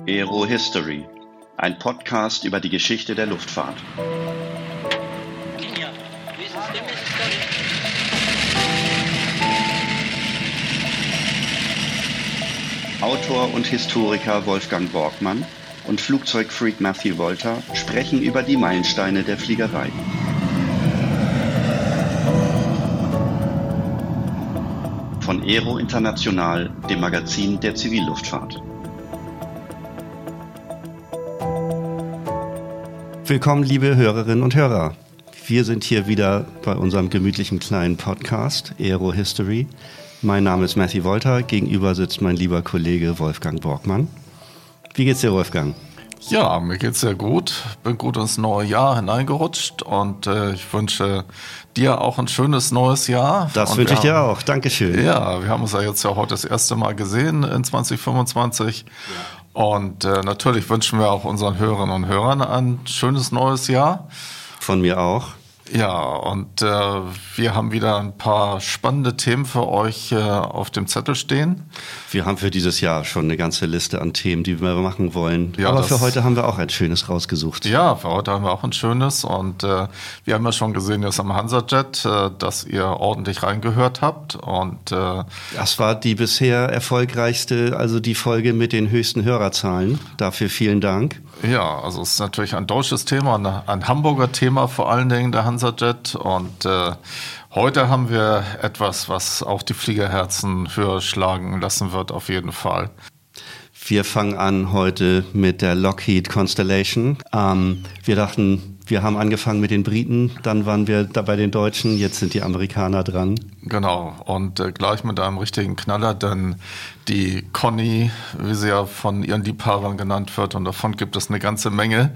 Aero History, ein Podcast über die Geschichte der Luftfahrt. Autor und Historiker Wolfgang Borgmann und Flugzeugfreak Matthew Wolter sprechen über die Meilensteine der Fliegerei. Von Aero International, dem Magazin der Zivilluftfahrt. Willkommen, liebe Hörerinnen und Hörer. Wir sind hier wieder bei unserem gemütlichen kleinen Podcast Aero History. Mein Name ist Matthew Wolter, gegenüber sitzt mein lieber Kollege Wolfgang Borgmann. Wie geht's dir, Wolfgang? Ja, mir geht's sehr gut. Bin gut ins neue Jahr hineingerutscht und ich wünsche dir auch ein schönes neues Jahr. Das wünsche ich dir auch. Dankeschön. Ja, wir haben uns ja jetzt heute das erste Mal gesehen in 2025. Ja. Und natürlich wünschen wir auch unseren Hörerinnen und Hörern ein schönes neues Jahr. Von mir auch. Ja, und wir haben wieder ein paar spannende Themen für euch auf dem Zettel stehen. Wir haben für dieses Jahr schon eine ganze Liste an Themen, die wir machen wollen. Ja, aber für heute haben wir auch ein schönes rausgesucht. Ja, für heute haben wir auch ein schönes. Und wir haben ja schon gesehen jetzt am HansaJet, dass ihr ordentlich reingehört habt. Und das war die bisher erfolgreichste, also die Folge mit den höchsten Hörerzahlen. Dafür vielen Dank. Ja, also es ist natürlich ein deutsches Thema, ein Hamburger Thema vor allen Dingen, der HansaJet. Und heute haben wir etwas, was auch die Fliegerherzen höher schlagen lassen wird, auf jeden Fall. Wir fangen an heute mit der Lockheed Constellation. Wir dachten, wir haben angefangen mit den Briten, dann waren wir da bei den Deutschen, jetzt sind die Amerikaner dran. Genau, und gleich mit einem richtigen Knaller, denn die Connie, wie sie ja von ihren Liebhabern genannt wird, und davon gibt es eine ganze Menge,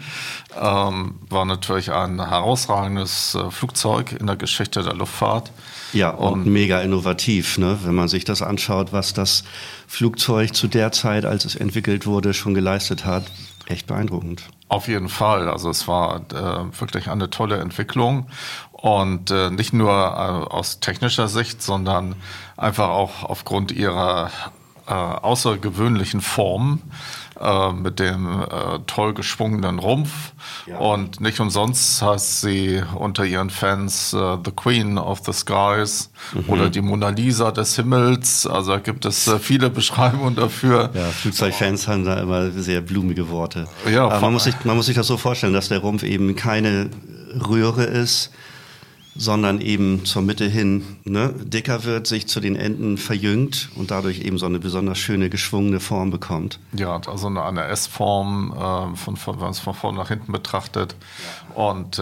war natürlich ein herausragendes Flugzeug in der Geschichte der Luftfahrt. Ja, und mega innovativ, ne? Wenn man sich das anschaut, was das Flugzeug zu der Zeit, als es entwickelt wurde, schon geleistet hat. Echt beeindruckend. Auf jeden Fall. Also es war wirklich eine tolle Entwicklung und nicht nur aus technischer Sicht, sondern einfach auch aufgrund ihrer außergewöhnlichen Form mit dem toll geschwungenen Rumpf. Ja. Und nicht umsonst heißt sie unter ihren Fans The Queen of the Skies oder die Mona Lisa des Himmels. Also da gibt es viele Beschreibungen dafür. Ja, Flugzeugfans haben da immer sehr blumige Worte. Ja, aber man muss sich das so vorstellen, dass der Rumpf eben keine Röhre ist, sondern eben zur Mitte hin dicker wird, sich zu den Enden verjüngt und dadurch eben so eine besonders schöne, geschwungene Form bekommt. Ja, also eine S-Form, wenn man es von vorne nach hinten betrachtet. Ja. Und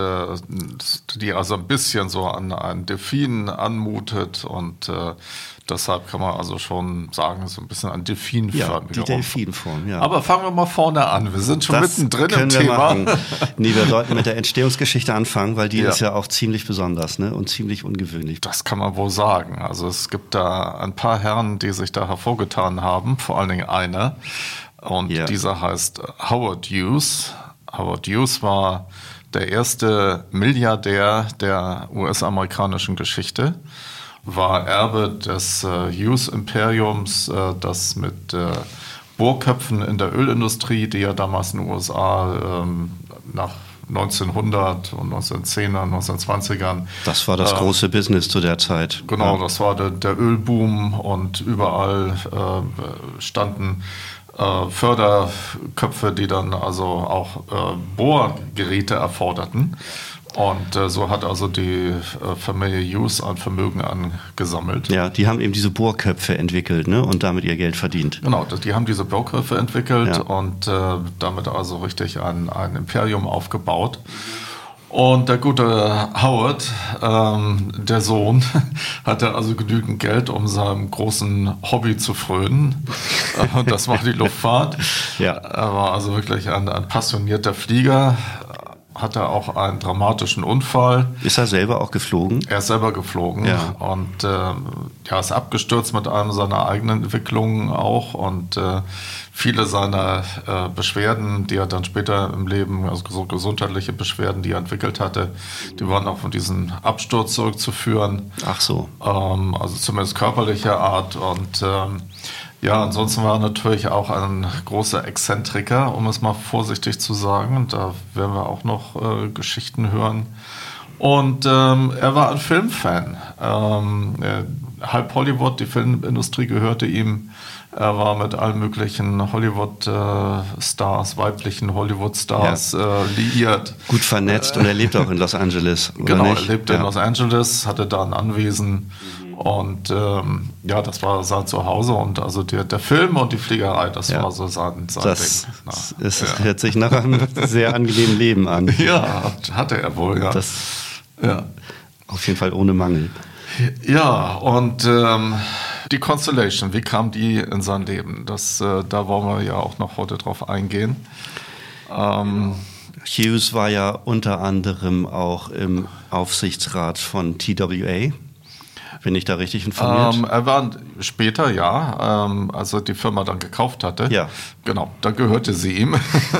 die also ein bisschen so an einen Delfin anmutet und deshalb kann man also schon sagen, so ein bisschen ein Delfinförmige. Ja, die Delfinform, ja. Aber fangen wir mal vorne an. Wir sind schon mittendrin im Thema. Nee, wir sollten mit der Entstehungsgeschichte anfangen, weil die ist ja auch ziemlich besonders, ne? Und ziemlich ungewöhnlich. Das kann man wohl sagen. Also es gibt da ein paar Herren, die sich da hervorgetan haben, vor allen Dingen einer. Und dieser heißt Howard Hughes. Howard Hughes war der erste Milliardär der US-amerikanischen Geschichte. War Erbe des Hughes-Imperiums, das mit Bohrköpfen in der Ölindustrie, die ja damals in den USA nach 1900 und 1910er, 1920ern. Das war das große Business zu der Zeit. Genau, das war der Ölboom und überall standen Förderköpfe, die dann also auch Bohrgeräte erforderten. Und so hat also die Familie Hughes ein Vermögen angesammelt. Ja, die haben eben diese Bohrköpfe entwickelt, ne? Und damit ihr Geld verdient. Genau, die haben diese Bohrköpfe entwickelt und damit also richtig ein Imperium aufgebaut. Und der gute Howard, der Sohn, hatte also genügend Geld, um seinem großen Hobby zu frönen. Das war die Luftfahrt. Ja. Er war also wirklich ein passionierter Flieger. Hatte auch einen dramatischen Unfall. Ist er selber auch geflogen? Er ist selber geflogen und ist abgestürzt mit einem seiner eigenen Entwicklungen auch und viele seiner Beschwerden, die er dann später im Leben, also so gesundheitliche Beschwerden, die er entwickelt hatte, die waren auch von diesem Absturz zurückzuführen. Ach so. Also zumindest körperlicher Art und Ja, ansonsten war er natürlich auch ein großer Exzentriker, um es mal vorsichtig zu sagen. Und da werden wir auch noch Geschichten hören. Und er war ein Filmfan. Halb Hollywood, die Filmindustrie gehörte ihm. Er war mit allen möglichen Hollywood-Stars, weiblichen Hollywood-Stars liiert. Gut vernetzt und er lebt auch in Los Angeles. Genau, er lebte in Los Angeles, hatte da ein Anwesen. Und das war sein Zuhause. Und also der Film und die Fliegerei, das war so sein Ding. Das hört sich nach einem sehr angenehmen Leben an. Ja, hatte er wohl, ja. Auf jeden Fall ohne Mangel. Ja, und die Constellation, wie kam die in sein Leben? Da wollen wir ja auch noch heute drauf eingehen. Hughes war ja unter anderem auch im Aufsichtsrat von TWA. Bin ich da richtig informiert? Er war später, als er die Firma dann gekauft hatte. Ja. Genau, da gehörte sie ihm.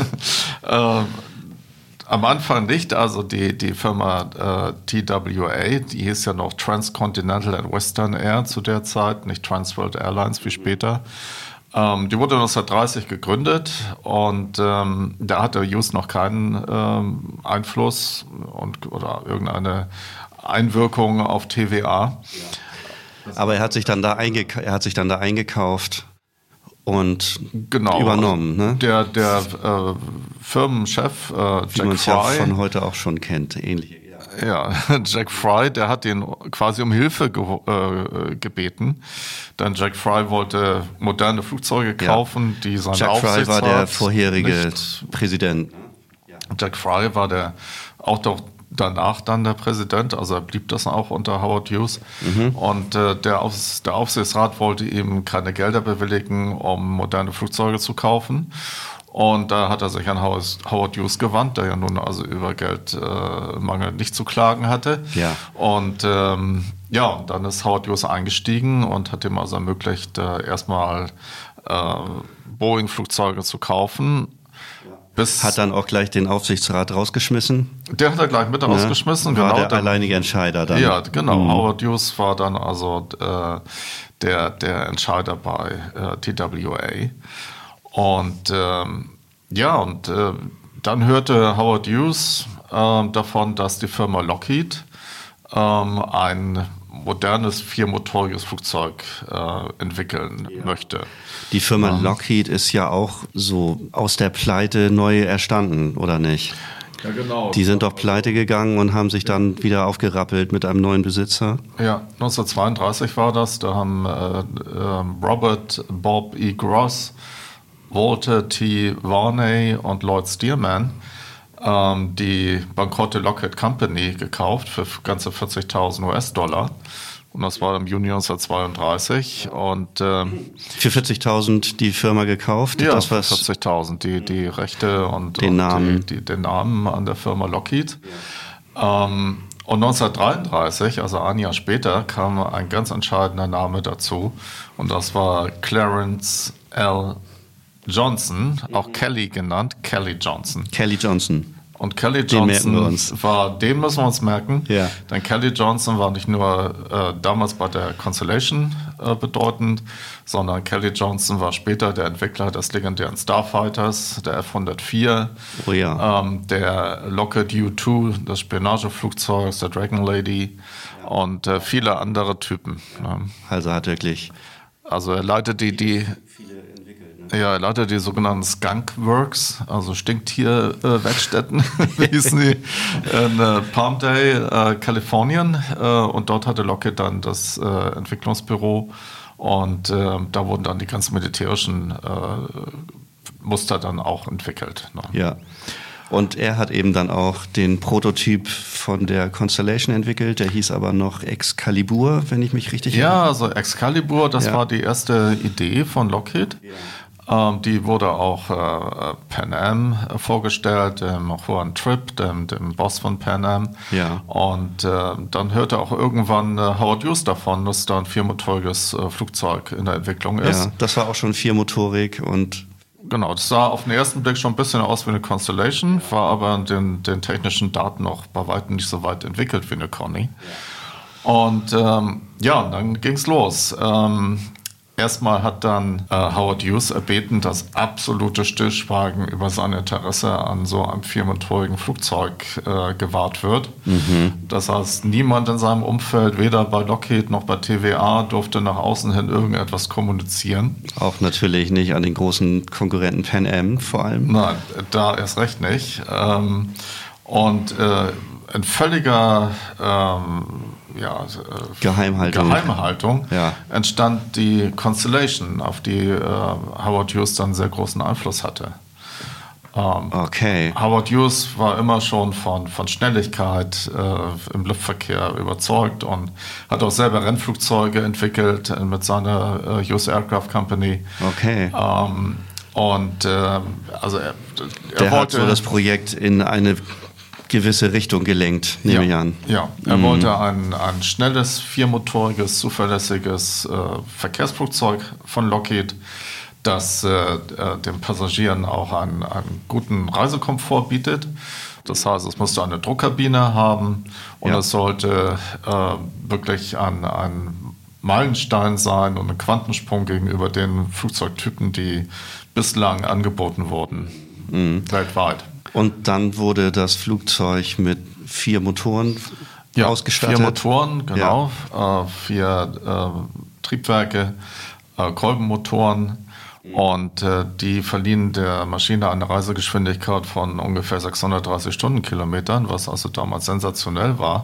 Am Anfang nicht, also die Firma TWA, die hieß ja noch Transcontinental and Western Air zu der Zeit, nicht Transworld Airlines wie später. Die wurde 1930 gegründet und da hatte Hughes noch keinen Einfluss oder irgendeine Einwirkung auf TVA. Aber er hat sich dann da eingekauft und übernommen. Ne? Der Firmenchef wie man es ja von heute auch schon kennt, ähnlich. Ja, Jack Fry, der hat ihn quasi um Hilfe gebeten. Denn Jack Fry wollte moderne Flugzeuge kaufen, die seine Jack Fry war der vorherige Präsident. Jack Fry war auch danach dann der Präsident, also er blieb das auch unter Howard Hughes. Und der Aufsichtsrat wollte ihm keine Gelder bewilligen, um moderne Flugzeuge zu kaufen. Und da hat er sich an Howard Hughes gewandt, der ja nun also über Geldmangel nicht zu klagen hatte. Ja. Und dann ist Howard Hughes eingestiegen und hat ihm also ermöglicht, erstmal Boeing-Flugzeuge zu kaufen. Hat dann auch gleich den Aufsichtsrat rausgeschmissen? Der hat er gleich mit rausgeschmissen. War der alleinige Entscheider dann? Ja, genau. Howard Hughes war dann also der Entscheider bei TWA. Und dann hörte Howard Hughes davon, dass die Firma Lockheed ein modernes viermotoriges Flugzeug entwickeln möchte. Die Firma Lockheed ist ja auch so aus der Pleite neu erstanden, oder nicht? Ja, genau. Die sind doch pleite gegangen und haben sich dann wieder aufgerappelt mit einem neuen Besitzer. Ja, 1932 war das. Da haben Robert Bob E. Gross, Walter T. Varney und Lloyd Stearman die bankrotte Lockheed Company gekauft für ganze 40.000 US-Dollar. Und das war im Juni 1932. Und, für 40.000 die Firma gekauft? Ja, für 40.000 die Rechte und den Namen an der Firma Lockheed. Ja. Und 1933, also ein Jahr später, kam ein ganz entscheidender Name dazu. Und das war Clarence L. Johnson, auch Kelly genannt, Kelly Johnson. Kelly Johnson. Und Kelly Johnson den müssen wir uns merken, ja. Denn Kelly Johnson war nicht nur damals bei der Constellation bedeutend, sondern Kelly Johnson war später der Entwickler des legendären Starfighters, der F-104, der Lockheed U-2, des Spionageflugzeugs, der Dragon Lady und viele andere Typen. Also hat wirklich... Also er leitet er leitet die sogenannten Skunk Works, also Stinktierwerkstätten, hießen die, in Palmdale, Kalifornien. Und dort hatte Lockheed dann das Entwicklungsbüro. Und da wurden dann die ganzen militärischen Muster dann auch entwickelt. Ne? Ja. Und er hat eben dann auch den Prototyp von der Constellation entwickelt, der hieß aber noch Excalibur, wenn ich mich richtig erinnere. Ja, also Excalibur, das war die erste Idee von Lockheed. Ja. Die wurde auch Pan Am vorgestellt, dem Juan Tripp, dem Boss von Pan Am. Ja. Und dann hörte auch irgendwann Howard Hughes davon, dass da ein viermotoriges Flugzeug in der Entwicklung ist. Ja, das war auch schon viermotorig und... Genau, das sah auf den ersten Blick schon ein bisschen aus wie eine Constellation, war aber in den technischen Daten noch bei weitem nicht so weit entwickelt wie eine Connie. Und dann ging's los. Erstmal hat dann Howard Hughes erbeten, dass absolute Stillschweigen über sein Interesse an so einem viermotorigen Flugzeug gewahrt wird. Das heißt, niemand in seinem Umfeld, weder bei Lockheed noch bei TVA, durfte nach außen hin irgendetwas kommunizieren. Auch natürlich nicht an den großen Konkurrenten Pan Am vor allem. Nein, da erst recht nicht. Und in völliger Geheimhaltung entstand die Constellation, auf die Howard Hughes dann sehr großen Einfluss hatte. Howard Hughes war immer schon von Schnelligkeit im Luftverkehr überzeugt und hat auch selber Rennflugzeuge entwickelt mit seiner Hughes Aircraft Company. Also er wollte so das Projekt in eine gewisse Richtung gelenkt, nehme ich an. Ja, er wollte ein schnelles, viermotoriges, zuverlässiges Verkehrsflugzeug von Lockheed, das den Passagieren auch einen guten Reisekomfort bietet. Das heißt, es musste eine Druckkabine haben und es sollte wirklich ein Meilenstein sein und ein Quantensprung gegenüber den Flugzeugtypen, die bislang angeboten wurden, weltweit. Und dann wurde das Flugzeug mit 4 Motoren ausgestattet? 4 Motoren, genau. 4 Triebwerke, Kolbenmotoren. Und die verliehen der Maschine eine Reisegeschwindigkeit von ungefähr 630 Stundenkilometern, was also damals sensationell war.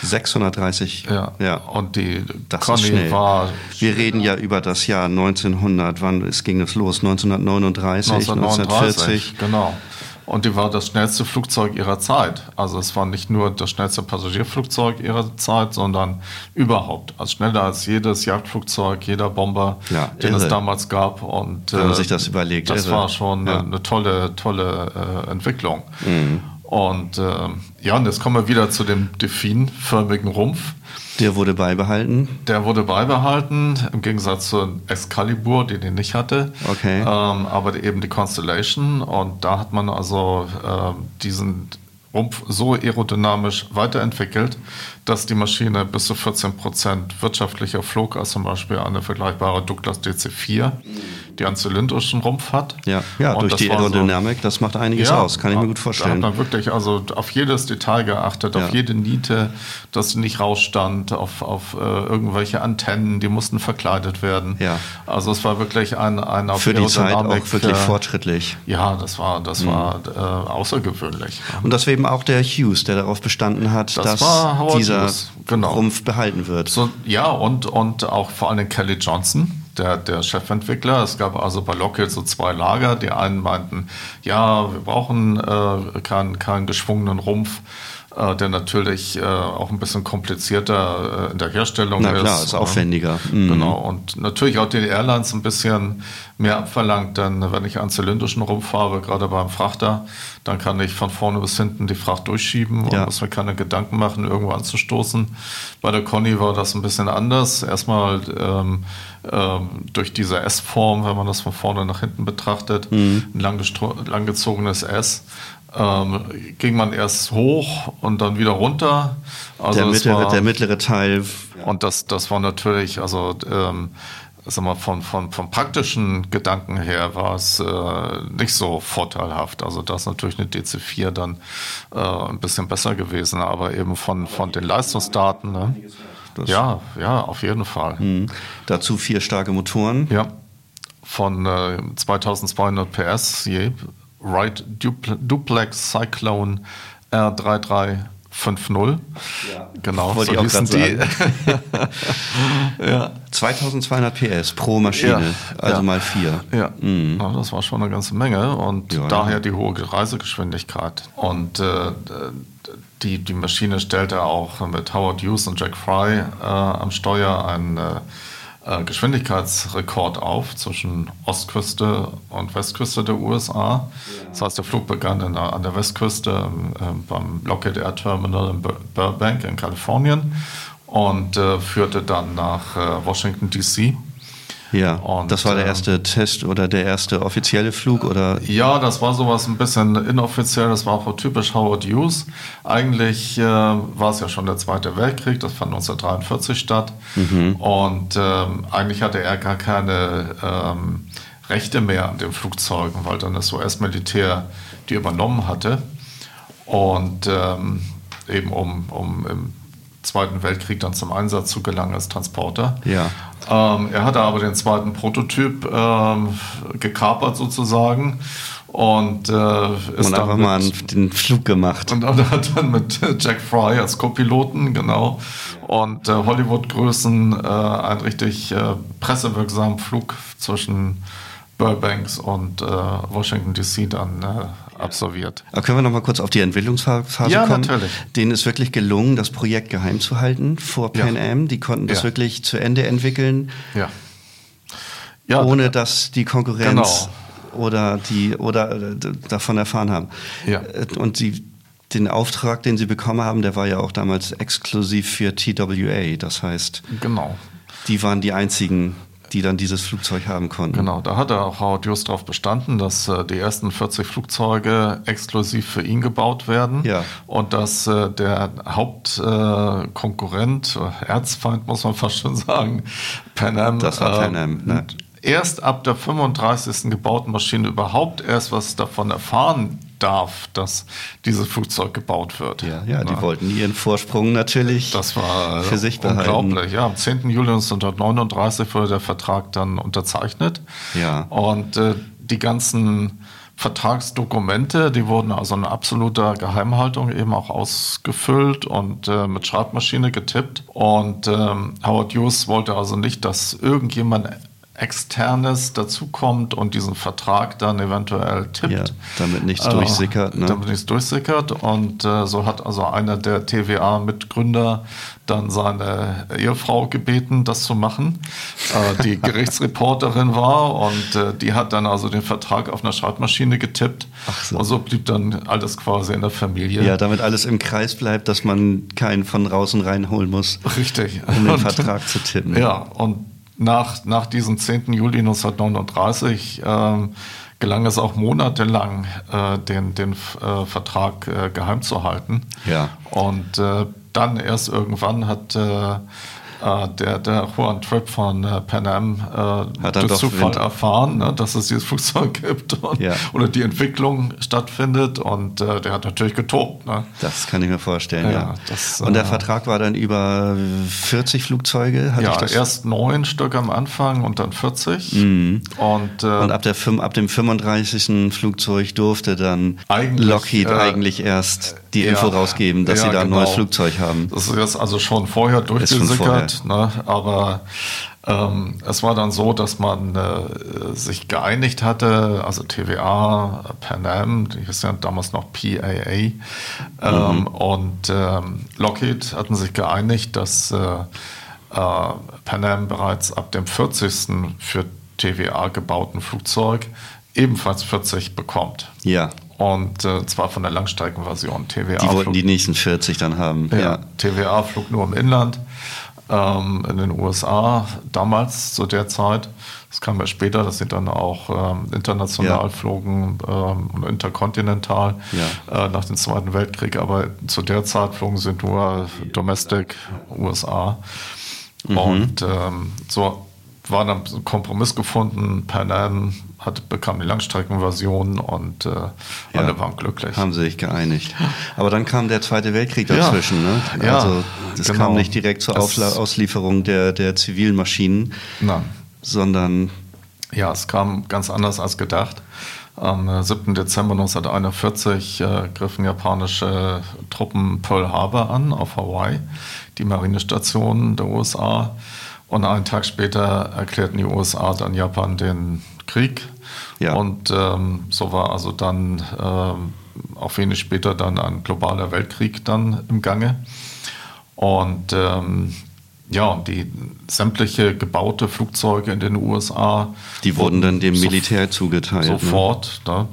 630? Ja. Und die Conny war... Wir reden ja über das Jahr 1900. Wann ging es los? 1939, 1940? Genau. Und die war das schnellste Flugzeug ihrer Zeit. Also es war nicht nur das schnellste Passagierflugzeug ihrer Zeit, sondern überhaupt. Also schneller als jedes Jagdflugzeug, jeder Bomber, den es damals gab. Und wenn man sich das überlegt. Das war schon eine tolle Entwicklung. Und und jetzt kommen wir wieder zu dem Delfin-förmigen Rumpf. Der wurde beibehalten? Der wurde beibehalten, im Gegensatz zu Excalibur, die den nicht hatte. Aber eben die Constellation. Und da hat man also diesen Rumpf so aerodynamisch weiterentwickelt, dass die Maschine bis zu 14% wirtschaftlicher flog als zum Beispiel eine vergleichbare Douglas DC-4, die einen zylindrischen Rumpf hat. Ja, durch die Aerodynamik, das macht einiges aus, kann ich mir gut vorstellen. Da hat man wirklich also auf jedes Detail geachtet, auf jede Niete, dass sie nicht rausstand, auf irgendwelche Antennen, die mussten verkleidet werden. Also es war wirklich ein auf für die Zeit auch wirklich fortschrittlich. Ja, das war außergewöhnlich. Und das war eben auch der Hughes, der darauf bestanden hat, dass dieser Rumpf behalten wird. Und auch vor allem Kelly Johnson, der Chefentwickler. Es gab also bei Lockheed so 2 Lager. Die einen meinten, wir brauchen keinen geschwungenen Rumpf, der natürlich auch ein bisschen komplizierter in der Herstellung ist. Na klar, ist aufwendiger. Genau, und natürlich auch den Airlines ein bisschen mehr abverlangt, denn wenn ich einen zylindrischen Rumpf habe, gerade beim Frachter, dann kann ich von vorne bis hinten die Fracht durchschieben und muss mir keine Gedanken machen, irgendwo anzustoßen. Bei der Conny war das ein bisschen anders. Erstmal durch diese S-Form, wenn man das von vorne nach hinten betrachtet, ein langgezogenes S, ging man erst hoch und dann wieder runter. Also der mittlere Teil. Und das war natürlich, vom praktischen Gedanken her war es nicht so vorteilhaft. Also da ist natürlich eine DC-4 dann ein bisschen besser gewesen, aber eben von den Leistungsdaten. Ne? Ja, auf jeden Fall. Dazu 4 starke Motoren. Ja, von 2200 PS je. Wright Duplex Cyclone R3350. Genau, wollte so ich auch hießen die. 2200 PS pro Maschine, mal 4. Ja, das war schon eine ganze Menge und daher die hohe Reisegeschwindigkeit. Und die Maschine stellte auch mit Howard Hughes und Jack Fry am Steuer einen Geschwindigkeitsrekord auf zwischen Ostküste und Westküste der USA. Das heißt, der Flug begann an der Westküste beim Lockheed Air Terminal in Burbank in Kalifornien und führte dann nach Washington, D.C. Ja, und das war der erste Test oder der erste offizielle Flug, oder? Ja, das war sowas ein bisschen inoffiziell, das war auch typisch Howard Hughes. Eigentlich war es ja schon der Zweite Weltkrieg, das fand 1943 statt. Und eigentlich hatte er gar keine Rechte mehr an den Flugzeugen, weil dann das US-Militär die übernommen hatte. Und eben um im Zweiten Weltkrieg dann zum Einsatz zu gelangen als Transporter. Ja. Er hatte aber den zweiten Prototyp gekapert sozusagen und ist und einfach mal den Flug gemacht. Und hat dann mit Jack Fry als Co-Piloten, genau, und Hollywood-Größen einen richtig pressewirksamen Flug zwischen Burbanks und Washington DC dann absolviert. Aber können wir noch mal kurz auf die Entwicklungsphase kommen? Ja, natürlich. Denen ist wirklich gelungen, das Projekt geheim zu halten vor Pan Am. Die konnten das wirklich zu Ende entwickeln, ohne dass die Konkurrenz oder davon erfahren haben. Ja. Und den Auftrag, den sie bekommen haben, der war ja auch damals exklusiv für TWA. Das heißt, die waren die einzigen, die dann dieses Flugzeug haben konnten. Genau, da hat auch Howard Hughes darauf bestanden, dass die ersten 40 Flugzeuge exklusiv für ihn gebaut werden und dass der Hauptkonkurrent, Erzfeind muss man fast schon sagen, Pan Am, das war Pan Am, ne? Erst ab der 35. gebauten Maschine überhaupt erst was davon erfahren darf, dass dieses Flugzeug gebaut wird. Ja, die wollten ihren Vorsprung natürlich für sich behalten. Unglaublich, ja. Am 10. Juli 1939 wurde der Vertrag dann unterzeichnet. Ja. Und die ganzen Vertragsdokumente, die wurden also in absoluter Geheimhaltung eben auch ausgefüllt und mit Schreibmaschine getippt. Und Howard Hughes wollte also nicht, dass irgendjemand Externes dazukommt und diesen Vertrag dann eventuell tippt. Ja, damit nichts durchsickert. Ne? Damit nichts durchsickert. Und so hat also einer der TVA-Mitgründer dann seine Ehefrau gebeten, das zu machen, die Gerichtsreporterin war. Und die hat dann also den Vertrag auf einer Schreibmaschine getippt. Ach so. Und so blieb dann alles quasi in der Familie. Ja, damit alles im Kreis bleibt, dass man keinen von draußen reinholen muss. Richtig. Um den Vertrag zu tippen. Ja, und nach diesem 10. Juli 1939 gelang es auch monatelang, den Vertrag geheim zu halten. Ja. Und dann erst irgendwann hat der Juan Trippe von Pan Am durch Zufall erfahren, ne, dass es dieses Flugzeug gibt oder die Entwicklung stattfindet, und der hat natürlich getobt. Ne? Das kann ich mir vorstellen, ja. Und der Vertrag war dann über 40 Flugzeuge? Erst 9 Stück am Anfang und dann 40. Mhm. Und ab dem 35. Flugzeug durfte dann Lockheed eigentlich erst die Info rausgeben, dass sie da ein neues Flugzeug haben. Das ist jetzt also schon vorher durchgesickert. Ne? Aber es war dann so, dass man sich geeinigt hatte, also TVA, Pan Am, die hieß ja damals noch PAA, und Lockheed hatten sich geeinigt, dass Pan Am bereits ab dem 40. für TVA gebauten Flugzeug ebenfalls 40 bekommt. Ja. Und zwar von der Langstreckenversion. TVA die wollten die nächsten 40 dann haben. Ja. TVA flog nur im Inland. In den USA damals zu der Zeit. Das kam ja später, dass sie dann auch international flogen und interkontinental nach dem Zweiten Weltkrieg. Aber zu der Zeit flogen sie nur Domestic USA. Und so war dann ein Kompromiss gefunden. Pan Am bekam die Langstreckenversion und alle waren glücklich. Haben sie sich geeinigt. Aber dann kam der Zweite Weltkrieg dazwischen. Ne? Also das kam nicht direkt zur Auslieferung der zivilen Maschinen, sondern... Ja, es kam ganz anders als gedacht. Am 7. Dezember 1941 griffen japanische Truppen Pearl Harbor an auf Hawaii, die Marinestation der USA. Und einen Tag später erklärten die USA dann Japan den Krieg. Ja. Und so war also dann auch wenig später dann ein globaler Weltkrieg dann im Gange. Und die sämtliche gebaute Flugzeuge in den USA, die wurden dann dem Militär zugeteilt. Sofort. Ne?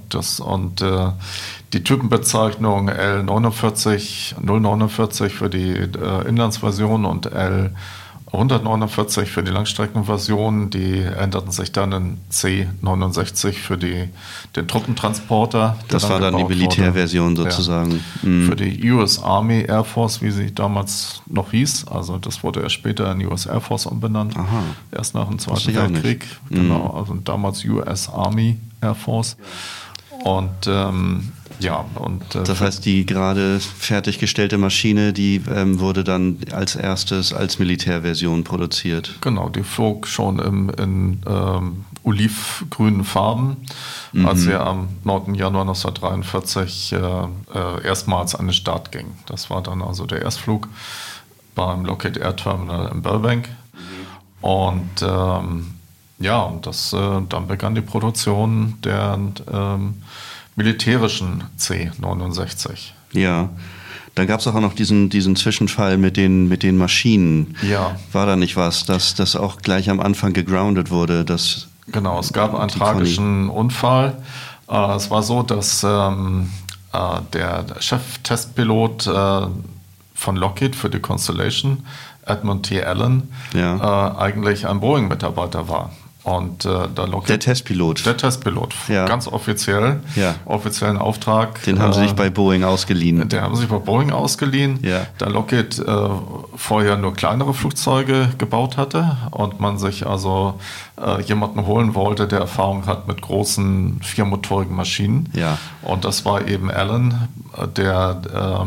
Die Typenbezeichnung L49, 049 für die Inlandsversion und L 149 für die Langstreckenversion, die änderten sich dann in C69 für den Truppentransporter. Das war dann die Militärversion sozusagen. Ja. Für die US Army Air Force, wie sie damals noch hieß. Also das wurde erst später in US Air Force umbenannt. Aha. Erst nach dem Zweiten Weltkrieg. Genau, also damals US Army Air Force. Und das heißt, die gerade fertiggestellte Maschine, die wurde dann als erstes als Militärversion produziert. Genau, die flog schon in olivgrünen Farben, als sie am 9. Januar 1943 erstmals an den Start ging. Das war dann also der Erstflug beim Lockheed Air Terminal in Burbank. Und dann begann die Produktion der militärischen C69. Ja, dann gab es auch noch diesen Zwischenfall mit den Maschinen. Ja. War da nicht was, dass das auch gleich am Anfang gegroundet wurde? Genau, es gab einen tragischen Unfall. Es war so, dass der Cheftestpilot von Lockheed für die Constellation, Edmund T. Allen, eigentlich ein Boeing-Mitarbeiter war. Und der Testpilot. Der Testpilot, ganz offiziell, offiziellen Auftrag. Den haben sie sich bei Boeing ausgeliehen. Der haben sich bei Boeing ausgeliehen, da Lockheed vorher nur kleinere Flugzeuge gebaut hatte und man sich also jemanden holen wollte, der Erfahrung hat mit großen viermotorigen Maschinen. Ja. Und das war eben Allen, der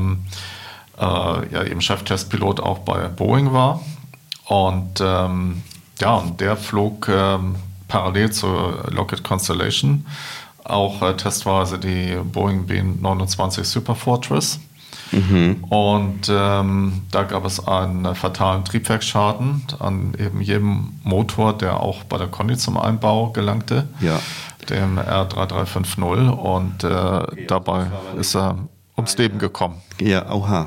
eben Cheftestpilot auch bei Boeing war. Und und der flog parallel zur Lockheed Constellation auch testweise die Boeing B-29 Superfortress. Und da gab es einen fatalen Triebwerksschaden an eben jedem Motor, der auch bei der Conny zum Einbau gelangte, dem R3350. Und dabei ist er ums Leben gekommen. Ja, oha.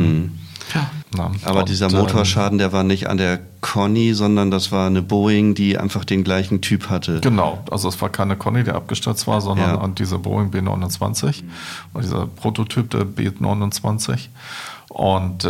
Aber dieser Motorschaden, der war nicht an der Conny, sondern das war eine Boeing, die einfach den gleichen Typ hatte. Genau, also es war keine Conny, der abgestürzt war, sondern an dieser Boeing B-29, dieser Prototyp der B-29. Und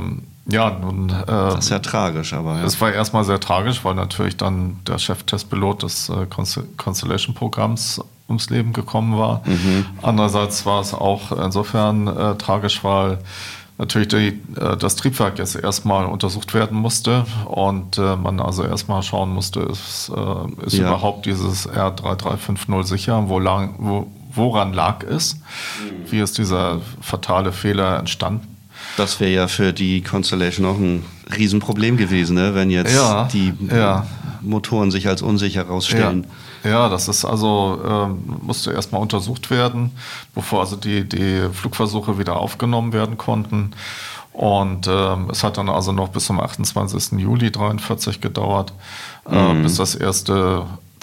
das ist ja tragisch, aber. Es war erstmal sehr tragisch, weil natürlich dann der Cheftestpilot des Constellation-Programms ums Leben gekommen war. Andererseits war es auch insofern tragisch, weil natürlich das Triebwerk jetzt erstmal untersucht werden musste und man also erstmal schauen musste, ist überhaupt dieses R3350 sicher, woran lag es, wie ist dieser fatale Fehler entstanden. Das wäre ja für die Constellation auch ein Riesenproblem gewesen, ne? Wenn jetzt die Motoren sich als unsicher herausstellen. Ja, das ist also, musste erstmal untersucht werden, bevor also die Flugversuche wieder aufgenommen werden konnten. Und es hat dann also noch bis zum 28. Juli 1943 gedauert, bis das erste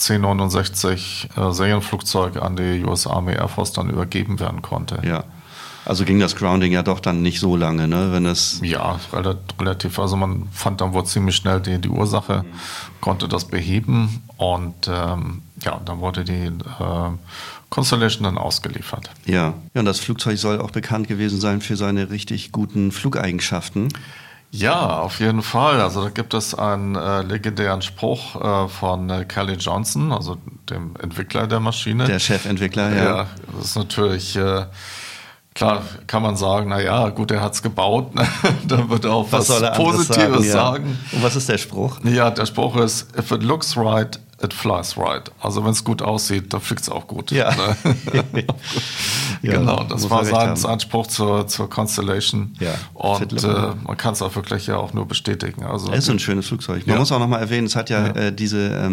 C-69 Serienflugzeug an die US Army Air Force dann übergeben werden konnte. Ja. Also ging das Grounding ja doch dann nicht so lange, ne? Wenn es relativ. Also man fand dann wohl ziemlich schnell die Ursache, konnte das beheben und dann wurde die Constellation dann ausgeliefert. Ja, und das Flugzeug soll auch bekannt gewesen sein für seine richtig guten Flugeigenschaften. Ja, auf jeden Fall. Also da gibt es einen legendären Spruch von Kelly Johnson, also dem Entwickler der Maschine. Der Chefentwickler, ja. Ja, das ist natürlich... Klar, kann man sagen, naja, gut, er hat es gebaut, ne? Dann wird er auch was Positives sagen. Und was ist der Spruch? Ja, der Spruch ist, if it looks right, it flies right. Also wenn es gut aussieht, dann fliegt es auch gut. Ja. Ne? Genau, das war sein Spruch zur Constellation. Ja. Und man kann es auch wirklich ja auch nur bestätigen. Also, es ist ein schönes Flugzeug. Man muss auch nochmal erwähnen, es hat diese...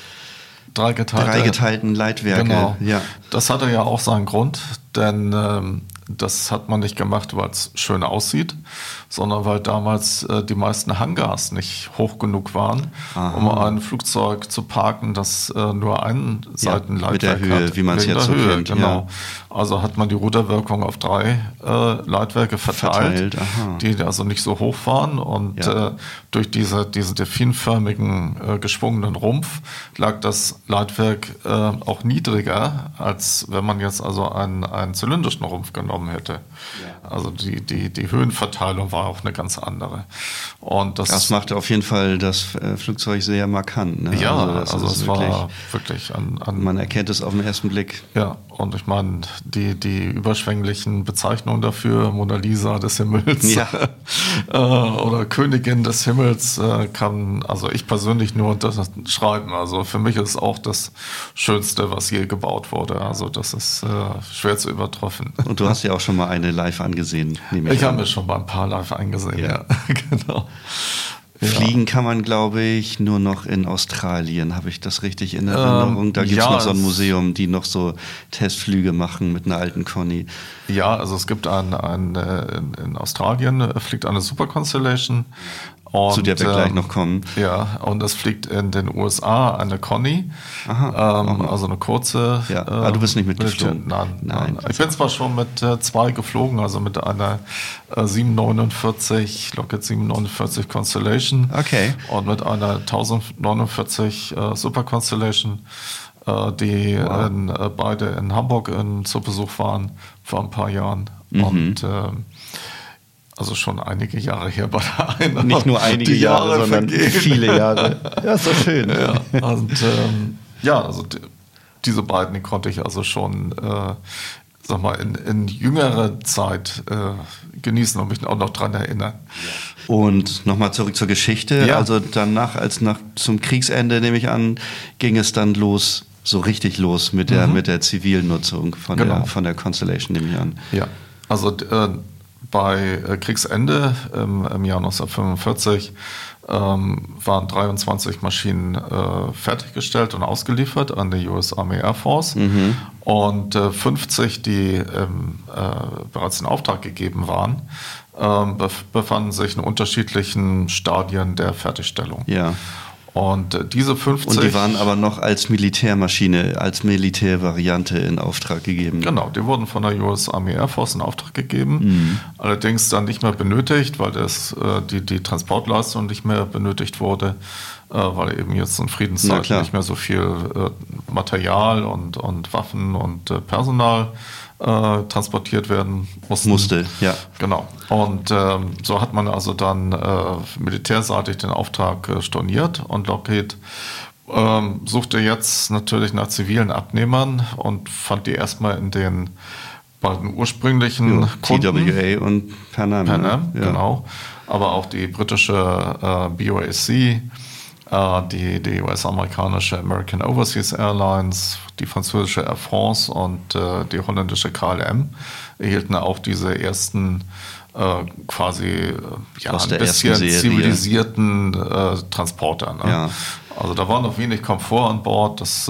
dreigeteilten Leitwerke. Genau. Ja. Das hatte ja auch seinen Grund, denn das hat man nicht gemacht, weil es schön aussieht, sondern weil damals die meisten Hangars nicht hoch genug waren, um ein Flugzeug zu parken, das nur einen Seitenleitwerk mit der Höhe, hat. Wie man es jetzt so kennt. Genau. Ja. Also hat man die Ruderwirkung auf 3 Leitwerke verteilt. Die also nicht so hoch waren und durch diesen delfinförmigen geschwungenen Rumpf lag das Leitwerk auch niedriger, als wenn man jetzt also einen zylindrischen Rumpf genommen genommen hätte. Ja. Also die Höhenverteilung war auch eine ganz andere. Und das machte auf jeden Fall das Flugzeug sehr markant. Ne? Ja, also es war wirklich man erkennt es auf den ersten Blick. Ja, und ich meine, die überschwänglichen Bezeichnungen dafür, Mona Lisa des Himmels oder Königin des Himmels, kann also ich persönlich nur unterschreiben. Also für mich ist es auch das Schönste, was je gebaut wurde. Also das ist schwer zu übertreffen. Und du hast ja auch schon mal eine live angesehen, nehme ich an. Ich habe mir schon mal ein paar live angesehen, ja. Genau. Fliegen kann man, glaube ich, nur noch in Australien. Habe ich das richtig in Erinnerung? Da gibt es noch so ein Museum, die noch so Testflüge machen mit einer alten Conny. Ja, also es gibt in Australien fliegt eine Super Constellation. Und, zu der wir gleich noch kommen. Ja, und es fliegt in den USA eine Conny. Also eine kurze. Ja. Du bist nicht mitgeflogen? Nein. Ich bin zwar schon mit 2 geflogen, also mit einer 749, Lockheed 749 Constellation. Okay. Und mit einer 1049 Super Constellation, die beide in Hamburg zu Besuch waren vor ein paar Jahren. Und also schon einige Jahre her bei der einen. Nicht nur einige Jahre, sondern viele Jahre. Ja, ist doch schön. Ja, und also diese beiden, die konnte ich also schon, sag mal, in jüngerer Zeit genießen und mich auch noch dran erinnern. Und nochmal zurück zur Geschichte. Ja. Also danach, zum Kriegsende, nehme ich an, ging es dann los, so richtig los mit der zivilen Nutzung von der Constellation, nehme ich an. Ja, also bei Kriegsende im Jahr 1945 waren 23 Maschinen fertiggestellt und ausgeliefert an die US Army Air Force und 50, die bereits in Auftrag gegeben waren, befanden sich in unterschiedlichen Stadien der Fertigstellung. Ja. Und diese 50... Und die waren aber noch als Militärmaschine, als Militärvariante in Auftrag gegeben. Genau, die wurden von der US Army Air Force in Auftrag gegeben. Allerdings dann nicht mehr benötigt, weil die Transportleistung nicht mehr benötigt wurde, weil eben jetzt in Friedenszeiten nicht mehr so viel Material und Waffen und Personal transportiert werden musste. Ja. Genau. Und so hat man also dann militärseitig den Auftrag storniert und Lockheed suchte jetzt natürlich nach zivilen Abnehmern und fand die erstmal in den beiden ursprünglichen Kunden. TWA und Pan Am. Genau. Aber auch die britische BOAC, die US-amerikanische American Overseas Airlines, die französische Air France und die holländische KLM erhielten auch diese ersten quasi ein bisschen zivilisierten Transporter. Ne? Ja. Also da war noch wenig Komfort an Bord. Das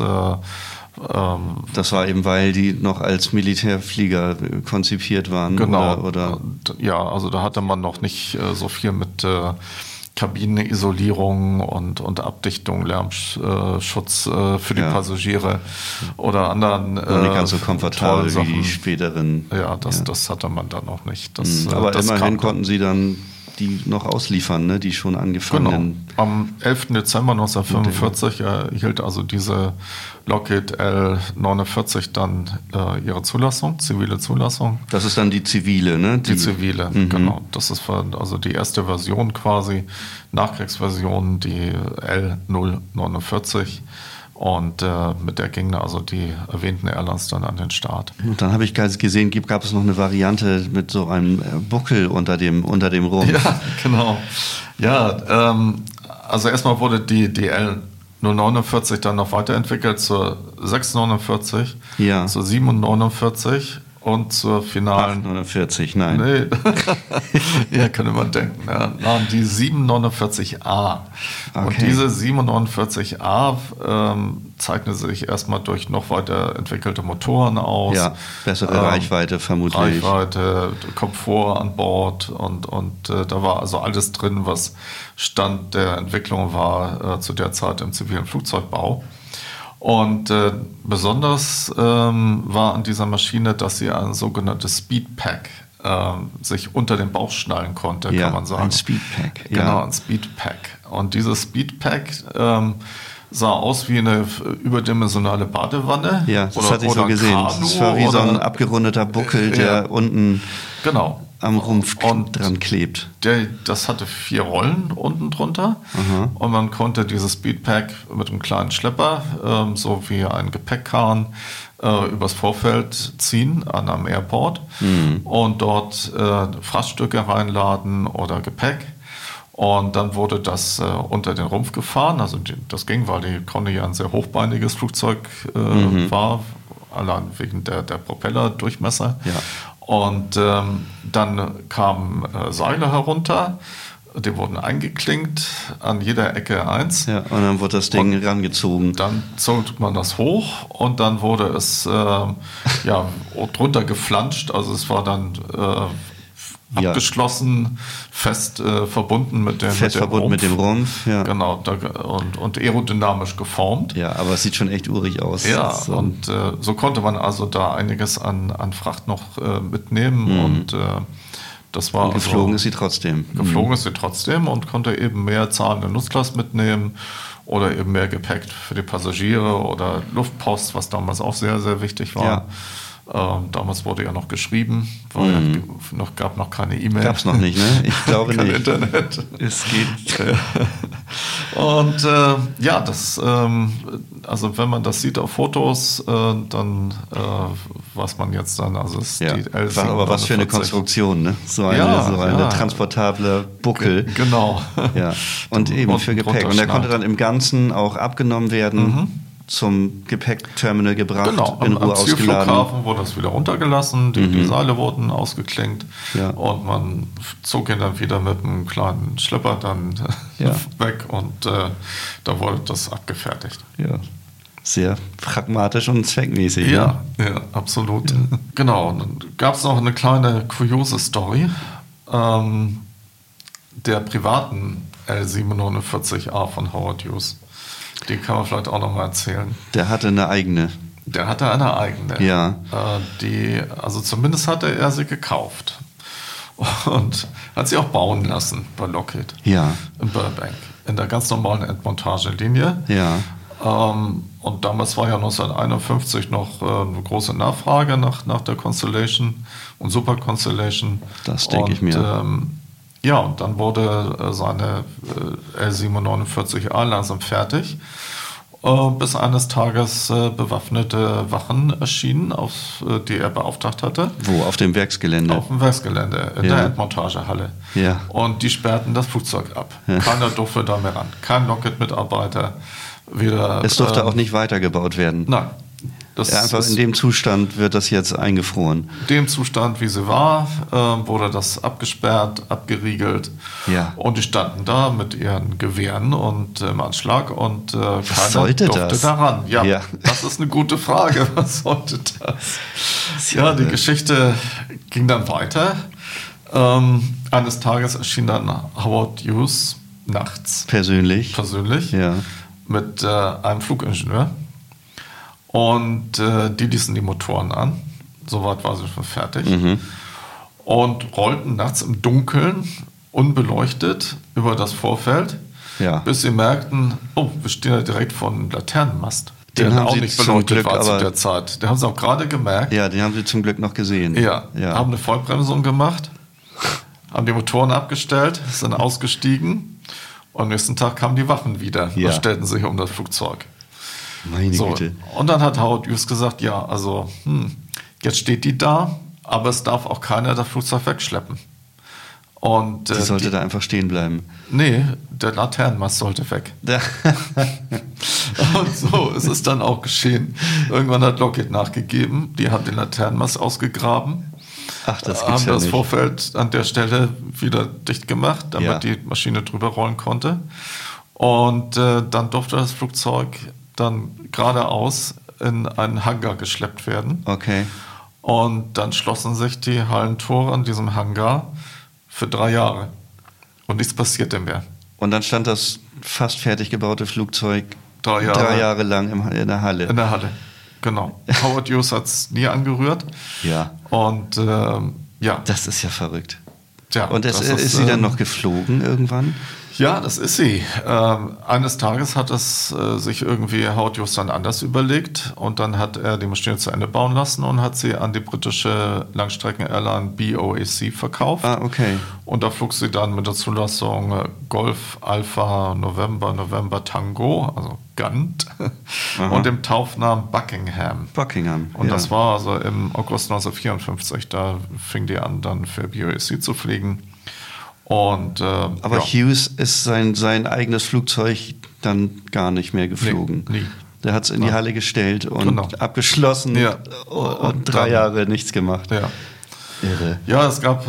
war eben, weil die noch als Militärflieger konzipiert waren. Genau. Oder? Ja, also da hatte man noch nicht so viel mit Kabinenisolierung und Abdichtung, Lärmschutz für die Passagiere oder anderen. Nicht ganz so komfortabel wie die späteren. Ja, das hatte man dann noch nicht. Aber immerhin konnten sie dann die noch ausliefern, ne? Die schon angefangenen. Genau. Am 11. Dezember 1945 erhielt also diese Lockheed L-49 dann ihre Zulassung, zivile Zulassung. Das ist dann die zivile, ne? Die zivile, genau. Das ist also die erste Version quasi, Nachkriegsversion, die L-049. Und mit der gingen also die erwähnten Airlines dann an den Start. Und dann habe ich gesehen, gab es noch eine Variante mit so einem Buckel unter dem Rumpf. Ja, genau. Ja, also erstmal wurde die L049 dann noch weiterentwickelt zur 649, zur 749 und zur finalen... 849, nein. Nee, ja, könnte man denken. Ja. Nein, die 749A. Okay. Und diese 749A zeichnet sich erstmal durch noch weiterentwickelte Motoren aus. Ja, bessere Reichweite vermutlich. Reichweite, Komfort an Bord und da war also alles drin, was Stand der Entwicklung war zu der Zeit im zivilen Flugzeugbau. Und besonders war an dieser Maschine, dass sie ein sogenanntes Speedpack sich unter den Bauch schnallen konnte, kann man sagen. Ein Speedpack. Genau, ein Speedpack. Und dieses Speedpack sah aus wie eine überdimensionale Badewanne. Ja, das hatte ich so gesehen. Das war wie so ein abgerundeter Buckel, der unten am Rumpf dran klebt. Das hatte 4 Rollen unten drunter. Und man konnte dieses Speedpack mit einem kleinen Schlepper, so wie ein Gepäckkahn, übers Vorfeld ziehen an einem Airport und dort Frachtstücke reinladen oder Gepäck. Und dann wurde das unter den Rumpf gefahren. Also das ging, weil die Conde ja ein sehr hochbeiniges Flugzeug war, allein wegen der Propellerdurchmesser. Ja. Und dann kamen Seile herunter, die wurden eingeklinkt, an jeder Ecke eins. Ja, und dann wurde das Ding rangezogen. Dann zog man das hoch und dann wurde es drunter geflanscht. Also es war dann abgeschlossen, fest verbunden mit dem Rumpf. Ja. Genau, und aerodynamisch geformt. Ja, aber es sieht schon echt urig aus. Ja, und so konnte man also da einiges an Fracht noch mitnehmen und das war. Und geflogen ist sie trotzdem. Geflogen ist sie trotzdem und konnte eben mehr zahlende Nutzlast mitnehmen oder eben mehr Gepäck für die Passagiere oder Luftpost, was damals auch sehr, sehr wichtig war. Ja. Damals wurde ja noch geschrieben, weil gab noch keine E-Mail. Gab es noch nicht, ne? Ich glaube kein nicht. Internet. Es geht. Und also wenn man das sieht auf Fotos, dann was man jetzt dann, also ist die L749. Aber was für eine Konstruktion, ne? So eine transportable Buckel. Genau. Ja. Und eben für Gepäck. Und der konnte dann im Ganzen auch abgenommen werden. Zum Gepäckterminal gebracht, in Ruhe ausgeladen. Am Flughafen wurde das wieder runtergelassen, die Seile wurden ausgeklinkt und man zog ihn dann wieder mit einem kleinen Schlepper dann weg und da wurde das abgefertigt. Ja, sehr pragmatisch und zweckmäßig. Ja, absolut. Ja. Genau, und dann gab es noch eine kleine kuriose Story der privaten L749A von Howard Hughes. Die kann man vielleicht auch noch mal erzählen. Der hatte eine eigene. Ja. Also zumindest hatte er sie gekauft. Und hat sie auch bauen lassen bei Lockheed. Ja. In Burbank. In der ganz normalen Endmontagelinie. Ja. Und damals war ja 1951 noch eine große Nachfrage nach der Constellation und Super Constellation. Das denke ich mir. Und dann wurde seine L749A langsam fertig, bis eines Tages bewaffnete Wachen erschienen, die er beauftragt hatte. Wo? Auf dem Werksgelände? Auf dem Werksgelände, in der Endmontagehalle. Ja. Und die sperrten das Flugzeug ab. Ja. Keiner durfte da mehr ran. Kein Lockheed-Mitarbeiter. Es durfte auch nicht weitergebaut werden. Nein. Einfach in dem Zustand wird das jetzt eingefroren. In dem Zustand, wie sie war, wurde das abgesperrt, abgeriegelt. Ja. Und die standen da mit ihren Gewehren und im Anschlag und keiner durfte daran. Ja, das ist eine gute Frage. Was sollte das? Ja, die Geschichte ging dann weiter. Eines Tages erschien dann Howard Hughes nachts. Persönlich. Ja. Mit einem Flugingenieur. Und die ließen die Motoren an. Soweit war sie schon fertig. Und rollten nachts im Dunkeln, unbeleuchtet, über das Vorfeld, bis sie merkten, wir stehen ja direkt vor einem Laternenmast. Den haben auch nicht beleuchtet war zu der Zeit. Den haben sie auch gerade gemerkt. Ja, den haben sie zum Glück noch gesehen. Ja. Haben eine Vollbremsung gemacht, haben die Motoren abgestellt, sind ausgestiegen und am nächsten Tag kamen die Wachen wieder und stellten sich um das Flugzeug. Meine Güte. Und dann hat Howard Hughes gesagt, jetzt steht die da, aber es darf auch keiner das Flugzeug wegschleppen. Und, die sollte da einfach stehen bleiben. Nee, der Laternenmast sollte weg. Und so ist es dann auch geschehen. Irgendwann hat Lockheed nachgegeben, die haben den Laternenmast ausgegraben. Ach, das haben das Vorfeld an der Stelle wieder dicht gemacht, damit die Maschine drüber rollen konnte. Und dann durfte das Flugzeug dann geradeaus in einen Hangar geschleppt werden. Okay. Und dann schlossen sich die Hallentore an diesem Hangar für 3 Jahre. Und nichts passierte mehr. Und dann stand das fast fertig gebaute Flugzeug 3 Jahre lang in der Halle. In der Halle, genau. Howard Hughes hat es nie angerührt. Ja. Und Das ist ja verrückt. Ja, und ist sie dann noch geflogen irgendwann? Ja, das ist sie. Eines Tages hat es sich irgendwie Howard Hughes dann anders überlegt und dann hat er die Maschine zu Ende bauen lassen und hat sie an die britische Langstrecken-Airline BOAC verkauft. Ah, okay. Und da flog sie dann mit der Zulassung Golf Alpha November Tango, also Gant, und dem Taufnamen Buckingham. Und das war also im August 1954, da fing die an, dann für BOAC zu fliegen. Und, aber Hughes ist sein eigenes Flugzeug dann gar nicht mehr geflogen. Nee. Der hat es in die Halle gestellt und abgeschlossen und 3 Jahre nichts gemacht. Ja. Irre. Ja,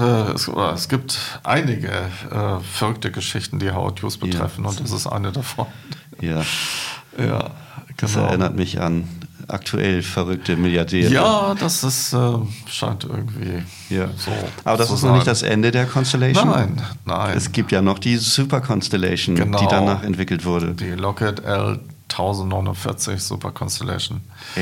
es gibt einige verrückte Geschichten, die Howard Hughes betreffen, und das ist eine davon. Ja. Ja, das erinnert mich an aktuell verrückte Milliardäre. Ja, das ist, scheint irgendwie so. Aber das ist noch nicht das Ende der Constellation? Nein. Es gibt ja noch die Super Constellation, die danach entwickelt wurde. Die Lockheed L1049 Super Constellation.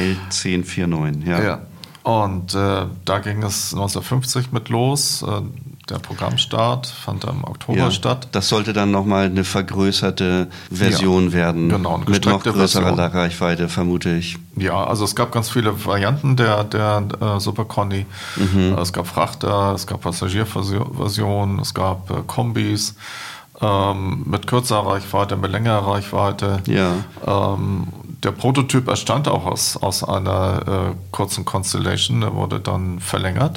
L1049, ja. Und da ging es 1950 mit los. Der Programmstart fand im Oktober statt. Das sollte dann nochmal eine vergrößerte Version werden. Genau, eine mit noch größerer Reichweite, vermute ich. Ja, also es gab ganz viele Varianten der Super Conny. Es gab Frachter, es gab Passagierversionen, es gab Kombis mit kürzerer Reichweite, mit längerer Reichweite. Ja. Der Prototyp entstand auch aus einer kurzen Constellation, der wurde dann verlängert.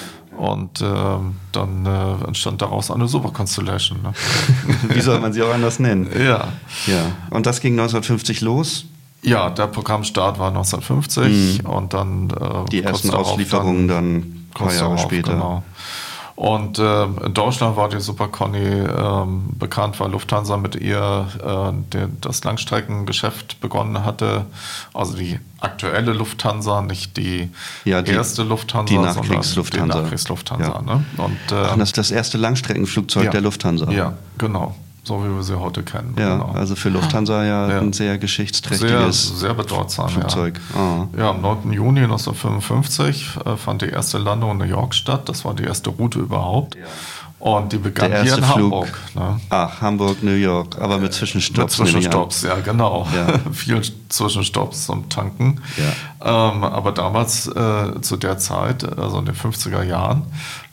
Und dann entstand daraus eine Super Constellation. Ne? Wie soll man sie auch anders nennen? Ja. Und das ging 1950 los? Ja, der Programmstart war 1950 und dann die ersten Auslieferungen dann ein paar Jahre später. Genau. Und in Deutschland war die Super Conny bekannt, weil Lufthansa mit ihr das Langstreckengeschäft begonnen hatte. Also die aktuelle Lufthansa, nicht die erste Lufthansa, die Nachkriegslufthansa. Sondern die Nachkriegslufthansa. Ja. Ne? Und, das ist das erste Langstreckenflugzeug der Lufthansa. Ja, genau. So wie wir sie heute kennen. Ja, genau. Also für Lufthansa ein sehr geschichtsträchtiges sehr bedeutsam, Flugzeug. Ja, am 9. Juni 1955 fand die erste Landung in New York statt. Das war die erste Route überhaupt. Ja. Und die begann hier in Hamburg. Ne? Ach, Hamburg, New York, aber mit Zwischenstopps. Mit Zwischenstopps, ja genau. Ja. Viel Zwischenstopps zum Tanken. Ja. Aber damals, zu der Zeit, also in den 50er Jahren,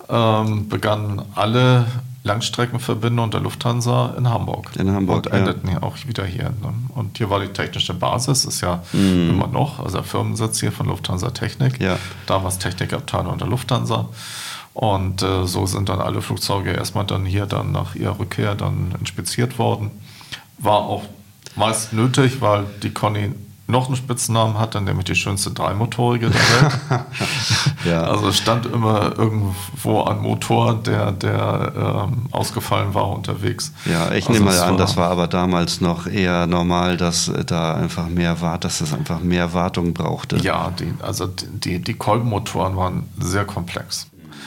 begannen alle Langstreckenverbindungen der Lufthansa in Hamburg. Und endeten auch wieder hier. Ne? Und hier war die technische Basis, ist ja immer noch, also der Firmensitz hier von Lufthansa Technik. Ja. Damals Technikabteilung der Lufthansa. Und so sind dann alle Flugzeuge erstmal dann hier dann nach ihrer Rückkehr dann inspiziert worden. War auch meist nötig, weil die Conny noch einen Spitznamen hatte, nämlich die schönste dreimotorige der Welt. Ja. Also stand immer irgendwo ein Motor, der ausgefallen war unterwegs. Ja, ich nehme mal an, das war aber damals noch eher normal, dass da einfach dass es einfach mehr Wartung brauchte. Ja, die Kolbenmotoren waren sehr komplex.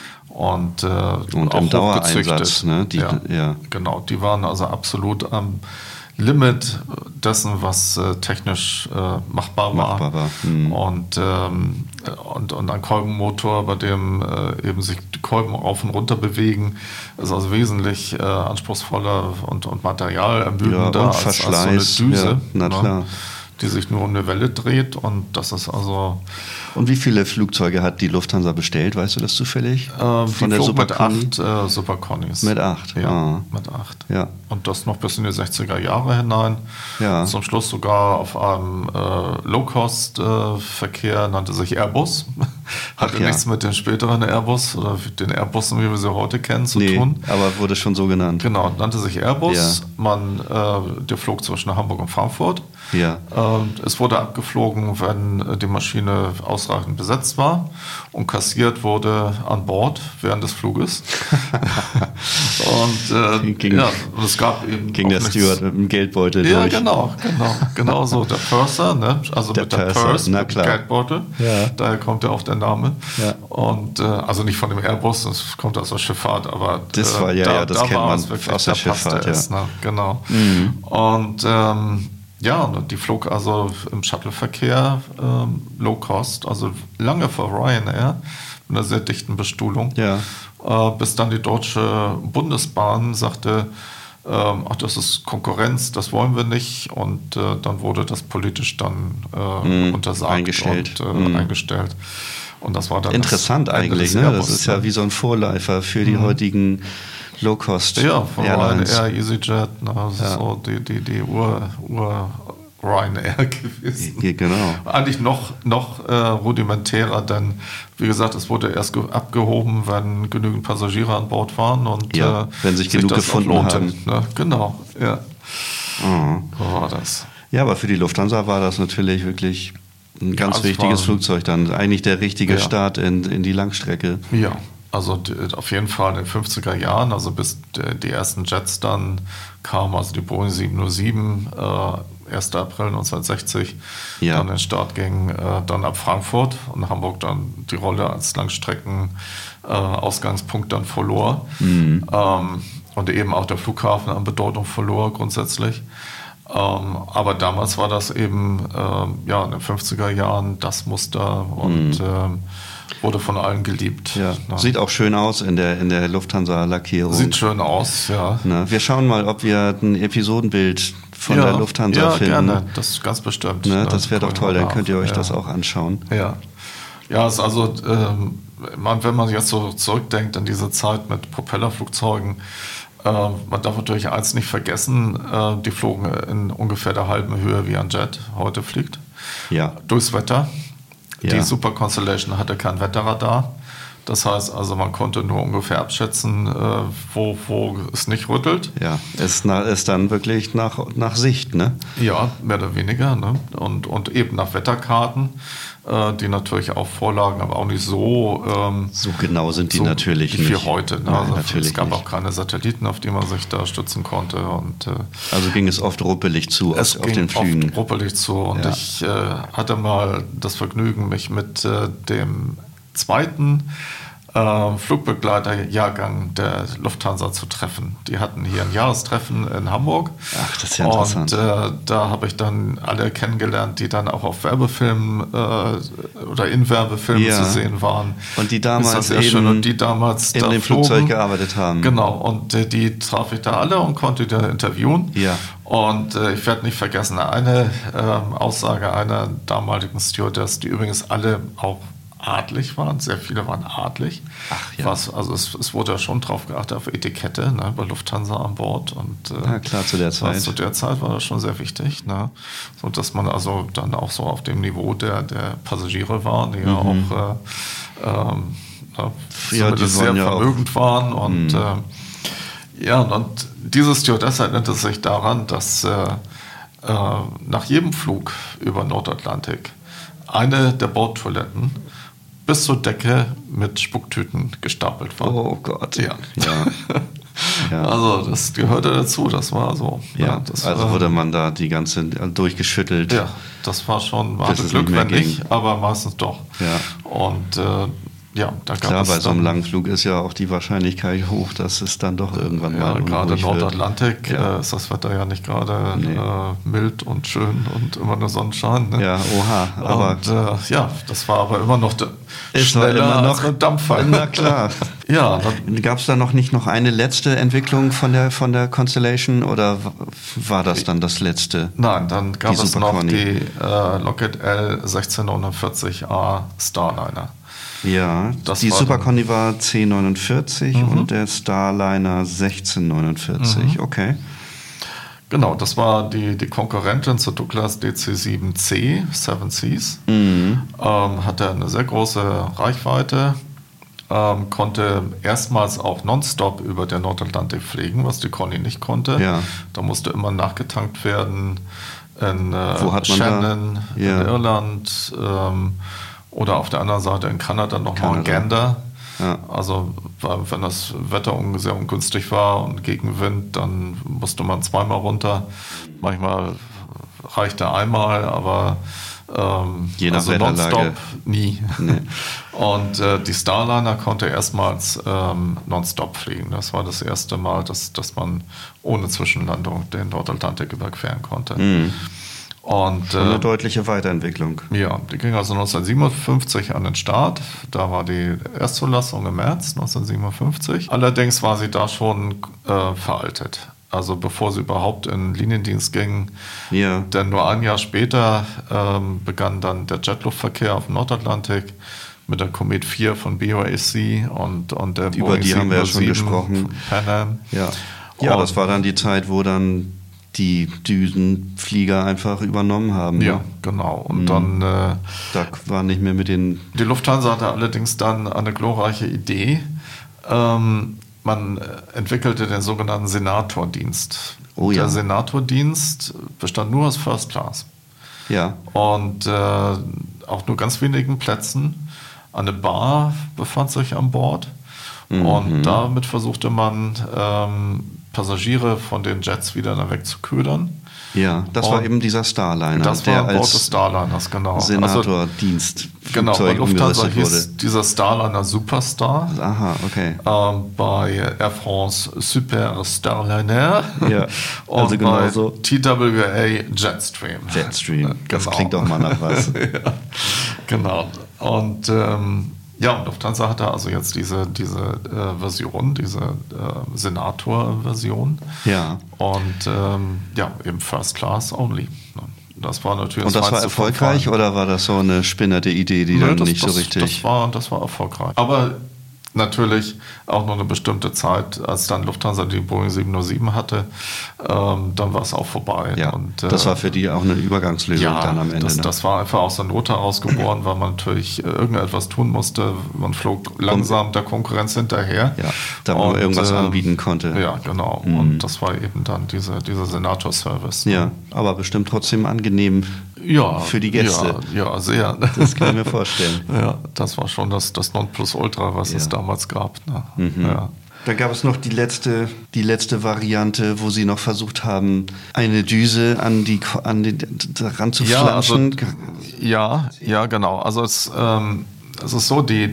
Und auch im Dauereinsatz. Ne? Genau, die waren also absolut am Limit dessen, was technisch machbar war. Und ein Kolbenmotor, bei dem eben sich die Kolben auf und runter bewegen, ist also wesentlich anspruchsvoller und materialermüdender als so eine Düse. Na klar. Die sich nur um eine Welle dreht, und das ist also... Und wie viele Flugzeuge hat die Lufthansa bestellt? Weißt du das zufällig? Von der Super Conny? Mit 8 Super Connys. Mit 8? Ja, mit 8. Ja. Und das noch bis in die 60er Jahre hinein. Ja. Zum Schluss sogar auf einem Low-Cost-Verkehr, nannte sich Airbus. Hatte nichts mit den späteren Airbus oder den Airbussen, wie wir sie heute kennen, zu tun. Aber wurde schon so genannt. Genau, nannte sich Airbus. Ja. Der flog zwischen Hamburg und Frankfurt. Ja. Es wurde abgeflogen, wenn die Maschine ausreichend besetzt war, und kassiert wurde an Bord während des Fluges. Und es gab eben ging der Steward mit dem Geldbeutel durch. Genau so. Der Purser, ne? Also mit der Purse, mit dem Geldbeutel. Ja. Daher kommt ja auch der Name. Ja. Und also nicht von dem Airbus, das kommt aus der Schifffahrt, aber das war das kennt man aus der Schifffahrt. Ne? Genau. Und die flog also im Shuttle-Verkehr Low Cost, also lange vor Ryanair, mit einer sehr dichten Bestuhlung, bis dann die Deutsche Bundesbahn sagte, das ist Konkurrenz, das wollen wir nicht. Und dann wurde das politisch dann untersagt eingestellt. Und eingestellt. Und das war dann interessant eigentlich, ne? Das ist ja wie so ein Vorläufer für die heutigen Low-Cost-Airlines. Ja, EasyJet, ne? Das ist so die Ryanair gewesen. Genau. Eigentlich noch rudimentärer, denn wie gesagt, es wurde erst abgehoben, wenn genügend Passagiere an Bord waren und wenn sich genug gefunden haben. Ne? Genau, ja. So war das. Ja, aber für die Lufthansa war das natürlich wirklich ein ganz wichtiges Flugzeug dann. Eigentlich der richtige Start in die Langstrecke. Ja, also auf jeden Fall in den 50er Jahren, also bis die ersten Jets dann kamen, also die Boeing 707, 1. April 1960, dann den Start ging, dann ab Frankfurt und Hamburg dann die Rolle als Langstrecken-Ausgangspunkt dann verlor. Und eben auch der Flughafen an Bedeutung verlor grundsätzlich. Aber damals war das eben in den 50er Jahren das Muster und wurde von allen geliebt. Ja. Sieht auch schön aus in der Lufthansa-Lackierung. Sieht schön aus, ja. Na, wir schauen mal, ob wir ein Episodenbild von der Lufthansa finden. Ja, gerne, das ist ganz bestimmt. Ne, das wäre doch toll, dann könnt ihr euch das auch anschauen. Ja, es ist also, wenn man jetzt so zurückdenkt an diese Zeit mit Propellerflugzeugen, man darf natürlich eins nicht vergessen, die flogen in ungefähr der halben Höhe wie ein Jet heute fliegt. Ja. Durchs Wetter. Die Super Constellation hatte kein Wetterradar. Das heißt also, man konnte nur ungefähr abschätzen, wo es nicht rüttelt. Ja, ist dann wirklich nach Sicht, ne? Ja, mehr oder weniger. Ne? Und eben nach Wetterkarten, die natürlich auch vorlagen, aber auch nicht so... so genau sind die natürlich nicht. Wie heute. Ne? Nein, also natürlich es gab nicht. auch keine Satelliten, auf die man sich da stützen konnte. Und, also ging es oft ruppelig zu auf den Flügen. Oft ruppelig zu. Und ich hatte mal das Vergnügen, mich mit dem zweiten Flugbegleiterjahrgang der Lufthansa zu treffen. Die hatten hier ein Jahrestreffen in Hamburg. Ach, das ist ja interessant. Und da habe ich dann alle kennengelernt, die dann auch auf Werbefilmen oder in Werbefilmen zu sehen waren. Und die damals in dem Flugzeug gearbeitet haben. Genau, und die traf ich da alle und konnte die interviewen. Ja. Und ich werde nicht vergessen, eine Aussage einer damaligen Stewardess, die übrigens alle auch adlig waren, sehr viele waren adlig. Ach ja. Also es wurde ja schon drauf geachtet auf Etikette, ne, bei Lufthansa an Bord. Und, klar, zu der Zeit. Zu der Zeit war das schon sehr wichtig, ne? So dass man also dann auch so auf dem Niveau der Passagiere war, die ja auch die sehr vermögend waren. Und und diese Stewardess erinnerte sich daran, dass nach jedem Flug über Nordatlantik eine der Bordtoiletten bis zur Decke mit Spucktüten gestapelt war. Oh Gott. Ja. Ja. Also das gehörte dazu, das war so. Ja, also wurde man da die ganze durchgeschüttelt. Ja, das war schon, man hatte Glück, wenn nicht, aber meistens doch. Ja. Und da gab klar, es bei so einem langen Flug ist ja auch die Wahrscheinlichkeit hoch, dass es dann doch irgendwann mal gerade unruhig Nordatlantik ist das Wetter ja nicht gerade mild und schön und immer nur Sonnenschein. Ne? Ja, oha. Aber und das war aber immer noch schneller als ein Dampfer. Na klar. Ja. Gab es da noch eine letzte Entwicklung von der Constellation oder war das dann das letzte? Nein, dann gab es noch die Lockheed L1649A Starliner. Ja, die Super Conny war 1049 und der Starliner 1649, okay. Genau, das war die Konkurrentin zur Douglas DC-7C, Seven Seas. Hatte eine sehr große Reichweite, konnte erstmals auch nonstop über den Nordatlantik fliegen, was die Conny nicht konnte. Ja. Da musste immer nachgetankt werden in Wo hat man Shannon, in Irland, oder auf der anderen Seite in Kanada nochmal in Gander. Ja. Also wenn das Wetter sehr ungünstig war und Gegenwind, dann musste man zweimal runter. Manchmal reichte einmal, aber je nach Wetterlage nonstop nie. Nee. Und die Starliner konnte erstmals nonstop fliegen. Das war das erste Mal, dass man ohne Zwischenlandung den Nordatlantik überqueren konnte. Und, eine deutliche Weiterentwicklung. Ja, die ging also 1957 an den Start. Da war die Erstzulassung im März 1957. Allerdings war sie da schon veraltet. also bevor sie überhaupt in Liniendienst gingen. Ja. Denn nur ein Jahr später begann dann der Jetluftverkehr auf dem Nordatlantik mit der Comet 4 von BOAC und der über die haben wir ja schon gesprochen. Pan Am. Ja, das war dann die Zeit, wo dann die Düsenflieger einfach übernommen haben. Ja, genau. Und dann... da war nicht mehr mit den... Die Lufthansa hatte allerdings dann eine glorreiche Idee. Man entwickelte den sogenannten Senatordienst. Der Senatordienst bestand nur aus First Class. Ja. Und auch nur ganz wenigen Plätzen. Eine Bar befand sich an Bord. Und damit versuchte man, Passagiere von den Jets wieder wegzuködern. Ja, das war eben dieser Starliner. Das war an Bord des Starliners, genau. Senatordienst. Genau, bei Lufthansa hieß dieser Starliner Superstar. Aha, okay. Bei Air France Super Starliner. Ja, also bei TWA Jetstream. Jetstream, das klingt auch mal nach was. Ja, genau. Und und Lufthansa hatte also jetzt diese Version, diese Senator-Version. Ja. Und eben First Class only. Das war natürlich. Und das war erfolgreich oder war das so eine spinnerte Idee, die dann nicht so richtig? Das war erfolgreich. Aber natürlich auch nur eine bestimmte Zeit, als dann Lufthansa die Boeing 707 hatte, dann war es auch vorbei. Ja, und das war für die auch eine Übergangslösung dann am Ende. Das war einfach aus der Not heraus geboren, weil man natürlich irgendetwas tun musste. Man flog langsam der Konkurrenz hinterher. Ja, damit man irgendwas anbieten konnte. Ja, genau. Und das war eben dann dieser Senator-Service. Ja, aber bestimmt trotzdem angenehm für die Gäste. Ja, sehr. Das kann ich mir vorstellen. Ja, das war schon das Nonplusultra, was es damals gab. Ne? Ja. Dann gab es noch die letzte Variante, wo sie noch versucht haben, eine Düse daran zu flanschen. Ja, genau. Also es ist so, die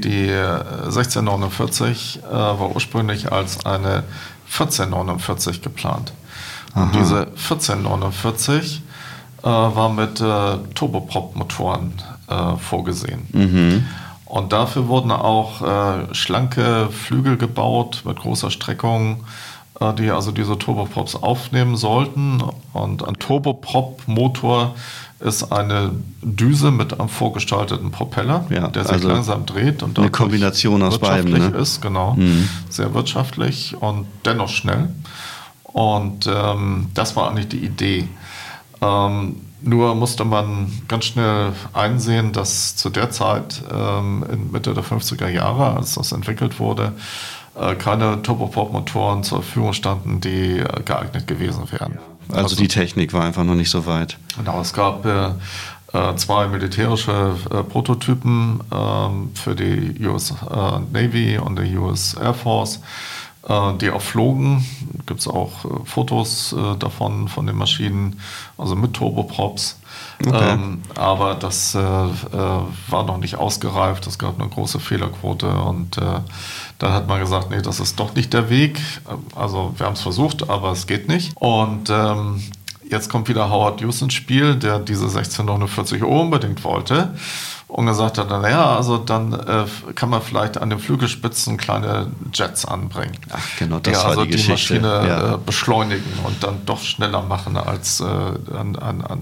1649 war ursprünglich als eine 1449 geplant. Und diese 1449 war mit Turboprop-Motoren vorgesehen. Und dafür wurden auch schlanke Flügel gebaut mit großer Streckung, die also diese Turboprops aufnehmen sollten. Und ein Turboprop-Motor ist eine Düse mit einem vorgestalteten Propeller, der sich langsam dreht und eine Kombination aus beiden, ne? Ist, genau. Sehr wirtschaftlich und dennoch schnell. Und das war eigentlich die Idee. Nur musste man ganz schnell einsehen, dass zu der Zeit, in Mitte der 50er Jahre, als das entwickelt wurde, keine Turboprop-Motoren zur Verfügung standen, die geeignet gewesen wären. Also die Technik war einfach noch nicht so weit. Genau, es gab zwei militärische Prototypen für die US Navy und die US Air Force, die auch flogen. Gibt es auch Fotos davon, von den Maschinen, also mit Turboprops. Okay. Aber das war noch nicht ausgereift, es gab eine große Fehlerquote und dann hat man gesagt, nee, das ist doch nicht der Weg. Also wir haben es versucht, aber es geht nicht. Und jetzt kommt wieder Howard Hughes ins Spiel, der diese 1649 unbedingt wollte. Und gesagt hat, naja, also dann kann man vielleicht an den Flügelspitzen kleine Jets anbringen. Ach, genau, das war die Geschichte. Maschine beschleunigen und dann doch schneller machen als an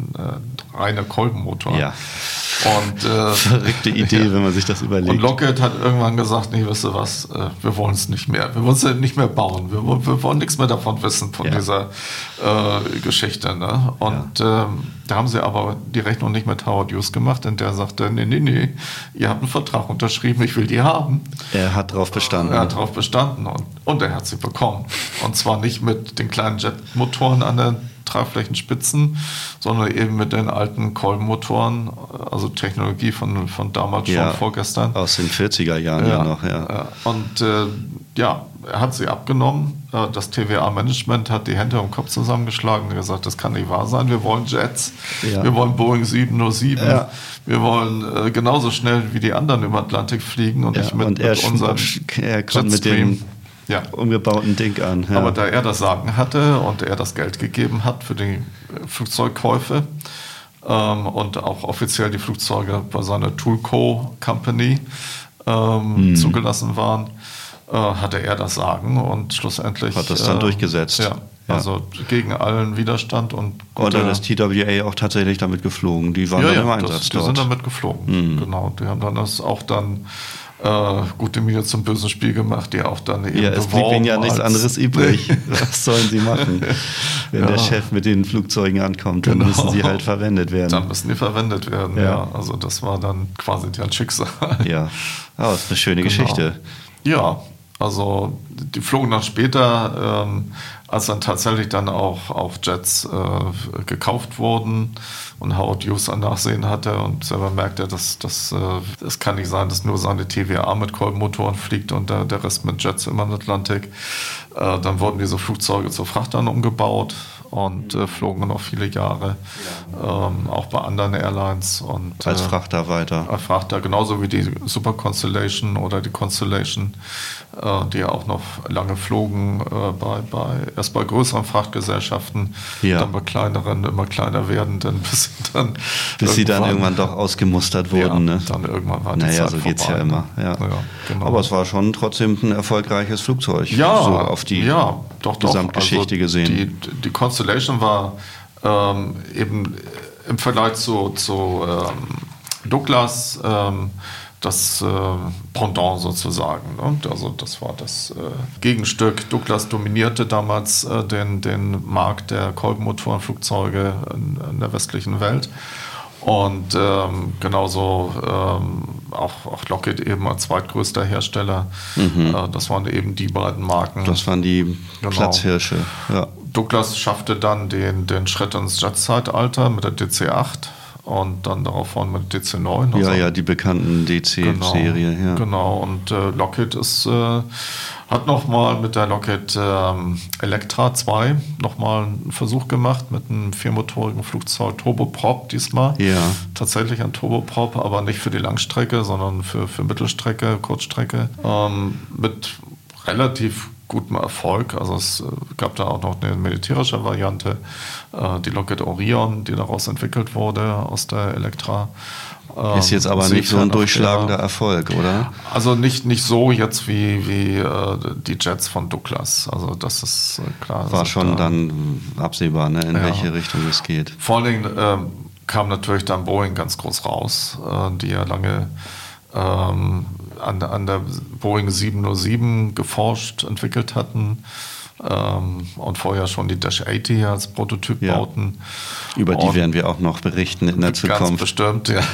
reine Kolbenmotoren. Ja. Und, verrückte Idee, wenn man sich das überlegt. Und Lockheed hat irgendwann gesagt, nee, wisst ihr was, wir wollen es nicht mehr. Wir wollen es nicht mehr bauen. Wir wollen nichts mehr davon wissen, von dieser Geschichte. Ne? Und da haben sie aber die Rechnung nicht mit Howard Hughes gemacht, denn der sagte, nee, ihr habt einen Vertrag unterschrieben, ich will die haben. Er hat darauf bestanden. Er hat darauf bestanden und er hat sie bekommen. Und zwar nicht mit den kleinen Jetmotoren an den Tragflächenspitzen, sondern eben mit den alten Kolbenmotoren, also Technologie von damals schon, vorgestern. Aus den 40er Jahren noch, ja. Und er hat sie abgenommen. Das TVA-Management hat die Hände im Kopf zusammengeschlagen und gesagt, das kann nicht wahr sein. Wir wollen Jets, wir wollen Boeing 707, wir wollen genauso schnell wie die anderen über Atlantik fliegen und nicht mit unserem Jetstream. Umgebauten Ding an. Ja. Aber da er das Sagen hatte und er das Geld gegeben hat für die Flugzeugkäufe und auch offiziell die Flugzeuge bei seiner Toolco Company zugelassen waren, hatte er das Sagen und schlussendlich... Hat das dann durchgesetzt. Ja. Also gegen allen Widerstand. Und dann ist TWA auch tatsächlich damit geflogen. Die waren dann im Einsatz dort. Die sind damit geflogen, genau. Die haben dann das auch dann gute Miene zum bösen Spiel gemacht, die auch dann eben es blieb ihnen ja nichts anderes übrig. Was sollen sie machen? Wenn der Chef mit den Flugzeugen ankommt, dann müssen sie halt verwendet werden. Dann müssen die verwendet werden, ja. Also das war dann quasi deren Schicksal. Ja, aber das ist eine schöne Geschichte. Ja, also die flogen dann später, als dann tatsächlich dann auch Jets gekauft wurden und Howard Hughes ein Nachsehen hatte und selber merkte, das kann nicht sein, dass nur seine TWA mit Kolbenmotoren fliegt und der Rest mit Jets im Atlantik. Dann wurden diese Flugzeuge zu Frachtern umgebaut und flogen noch viele Jahre, auch bei anderen Airlines. Und, als Frachter weiter. Als Frachter, genauso wie die Super Constellation oder die Constellation, die ja auch noch lange flogen, erst bei größeren Frachtgesellschaften, dann bei kleineren, immer kleiner werdenden, bis sie dann irgendwann doch ausgemustert wurden. Ja, dann irgendwann war die Zeit so geht's vorbei. Ja immer. Ja. Genau. Aber es war schon trotzdem ein erfolgreiches Flugzeug. Ja, so auf die Gesamtgeschichte also gesehen. Die Constellation war eben im Vergleich zu Douglas das Pendant sozusagen. Ne? Also das war das Gegenstück. Douglas dominierte damals den Markt der Kolbenmotorenflugzeuge in der westlichen Welt. Und genauso auch Lockheed eben als zweitgrößter Hersteller. Das waren eben die beiden Marken. Das waren die Platzhirsche. Ja. Douglas schaffte dann den Schritt ins Jet-Zeitalter mit der DC-8 und dann darauf von mit DC-9. Also die bekannten DC-Serie. Genau, genau. Und Lockheed hat nochmal mit der Lockheed Electra 2 nochmal einen Versuch gemacht mit einem viermotorigen Flugzeug, Turboprop diesmal. Ja. Tatsächlich ein Turboprop, aber nicht für die Langstrecke, sondern für Mittelstrecke, Kurzstrecke. Mit relativ gutem Erfolg. Also es gab da auch noch eine militärische Variante, die Lockheed Orion, die daraus entwickelt wurde aus der Electra. Ist jetzt aber nicht so ein durchschlagender Erfolg, oder? Also nicht so jetzt wie die Jets von Douglas. Also das ist klar. War schon dann absehbar, ne, in welche Richtung es geht. Vor allen Dingen kam natürlich dann Boeing ganz groß raus, die ja lange an der Boeing 707 geforscht, entwickelt hatten und vorher schon die Dash 80 als Prototyp bauten. Über die werden wir auch noch berichten in der Zukunft. Ganz bestimmt, ja.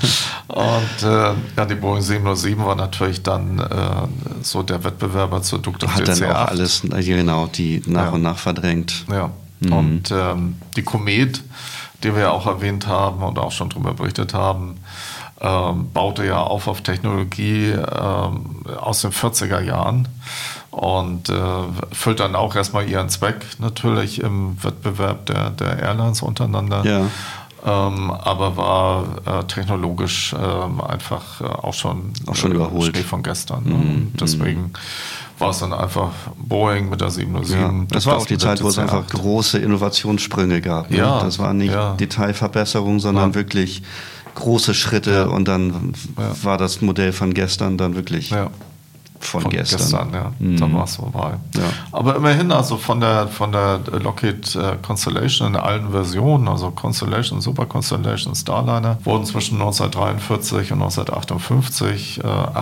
Und die Boeing 707 war natürlich dann so der Wettbewerber zur Douglas DC-8. Hat dann auch alles, die nach und nach verdrängt. Ja, und die Komet, die wir ja auch erwähnt haben und auch schon darüber berichtet haben, baute ja auf Technologie aus den 40er Jahren und füllt dann auch erstmal ihren Zweck natürlich im Wettbewerb der Airlines untereinander. Ja. Aber war technologisch einfach auch schon überholt. Schnee von gestern. Und deswegen war es dann einfach Boeing mit der 707. Ja, das war auch die Zeit, wo es einfach große Innovationssprünge gab. Ne? Ja, das war nicht Detailverbesserung, sondern wirklich große Schritte und dann war das Modell von gestern dann wirklich von gestern. Dann war es vorbei. Ja. Aber immerhin, also von der Lockheed Constellation in allen Versionen, also Constellation, Super Constellation, Starliner, wurden zwischen 1943 und 1958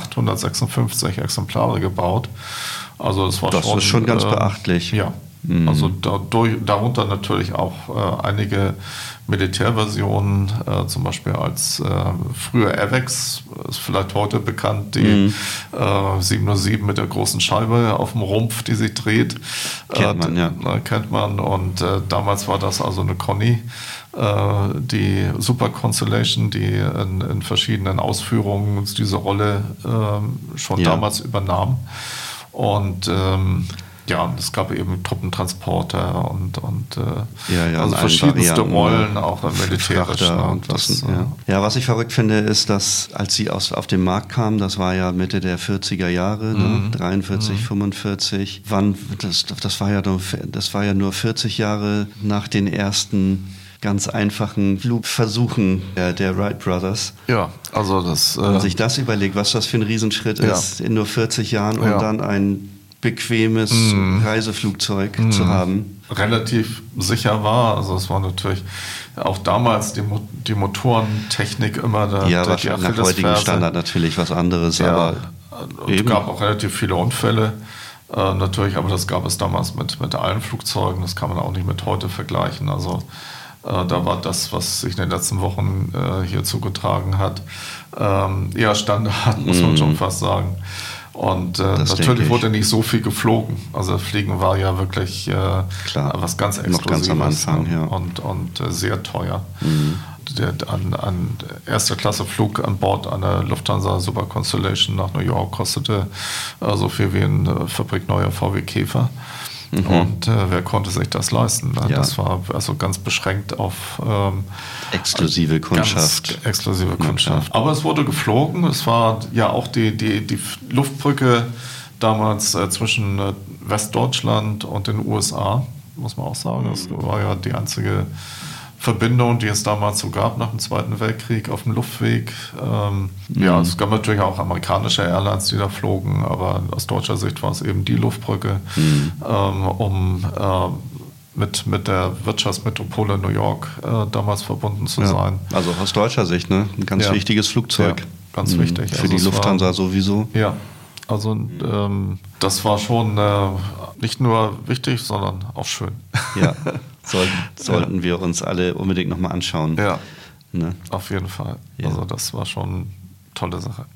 856 Exemplare gebaut. Also das ist schon ganz beachtlich. Ja. Also darunter natürlich auch einige Militärversionen, zum Beispiel als früher AVEX, ist vielleicht heute bekannt, die 707 mit der großen Scheibe auf dem Rumpf, die sich dreht. Kennt man. Und damals war das also eine Connie, die Super Constellation, die in verschiedenen Ausführungen diese Rolle schon damals übernahm. Und es gab eben Truppentransporter und also verschiedenste Rollen, auch im Militärischen. Was ich verrückt finde, ist, dass als sie auf den Markt kamen, das war ja Mitte der 40er Jahre, 43, 45, das war ja nur 40 Jahre nach den ersten ganz einfachen Flugversuchen der Wright Brothers. Ja, also das... Wenn man sich das überlegt, was das für ein Riesenschritt ist, in nur 40 Jahren und dann ein bequemes Reiseflugzeug zu haben. Relativ sicher war, also es war natürlich auch damals die Motorentechnik immer wahrscheinlich nach heutigem Standard natürlich was anderes, aber es gab auch relativ viele Unfälle. Natürlich, aber das gab es damals mit allen Flugzeugen, das kann man auch nicht mit heute vergleichen. Also da war das, was sich in den letzten Wochen hier zugetragen hat, eher Standard, muss man schon fast sagen. Und natürlich wurde nicht so viel geflogen. Also Fliegen war ja wirklich was ganz Exklusives, noch ganz am Anfang, und sehr teuer. Ein erster Klasse Flug an Bord einer Lufthansa Super Constellation nach New York kostete so viel wie ein fabrikneuer VW Käfer. Und wer konnte sich das leisten? Ne? Ja. Das war also ganz beschränkt auf exklusive Kundschaft. Exklusive Kundschaft. Aber es wurde geflogen. Es war ja auch die Luftbrücke damals zwischen Westdeutschland und den USA, muss man auch sagen. Das war ja die einzige Verbindung, die es damals so gab nach dem Zweiten Weltkrieg auf dem Luftweg. Es gab natürlich auch amerikanische Airlines, die da flogen, aber aus deutscher Sicht war es eben die Luftbrücke, um mit der Wirtschaftsmetropole New York damals verbunden zu sein. Also aus deutscher Sicht, ne? Ein ganz wichtiges Flugzeug. Ja, ganz wichtig. Für die Lufthansa sowieso. Ja. Also das war schon nicht nur wichtig, sondern auch schön. Ja, sollten wir uns alle unbedingt nochmal anschauen. Ja, ne? Auf jeden Fall. Ja. Also das war schon eine tolle Sache.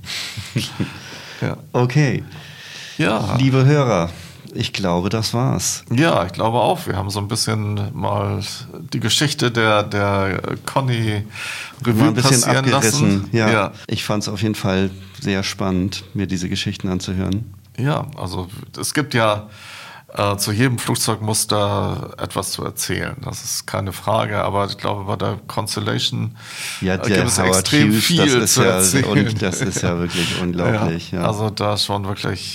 Okay. Ja. Liebe Hörer, ich glaube, das war's. Ja, ich glaube auch. Wir haben so ein bisschen mal die Geschichte der Conny Revue passieren lassen. Ja. Ich fand es auf jeden Fall sehr spannend, mir diese Geschichten anzuhören. Ja, also es gibt ja zu jedem Flugzeugmuster etwas zu erzählen. Das ist keine Frage, aber ich glaube, bei der Constellation gibt es extrem viel zu erzählen. Das ist ja wirklich unglaublich. Ja. Also da schon wirklich,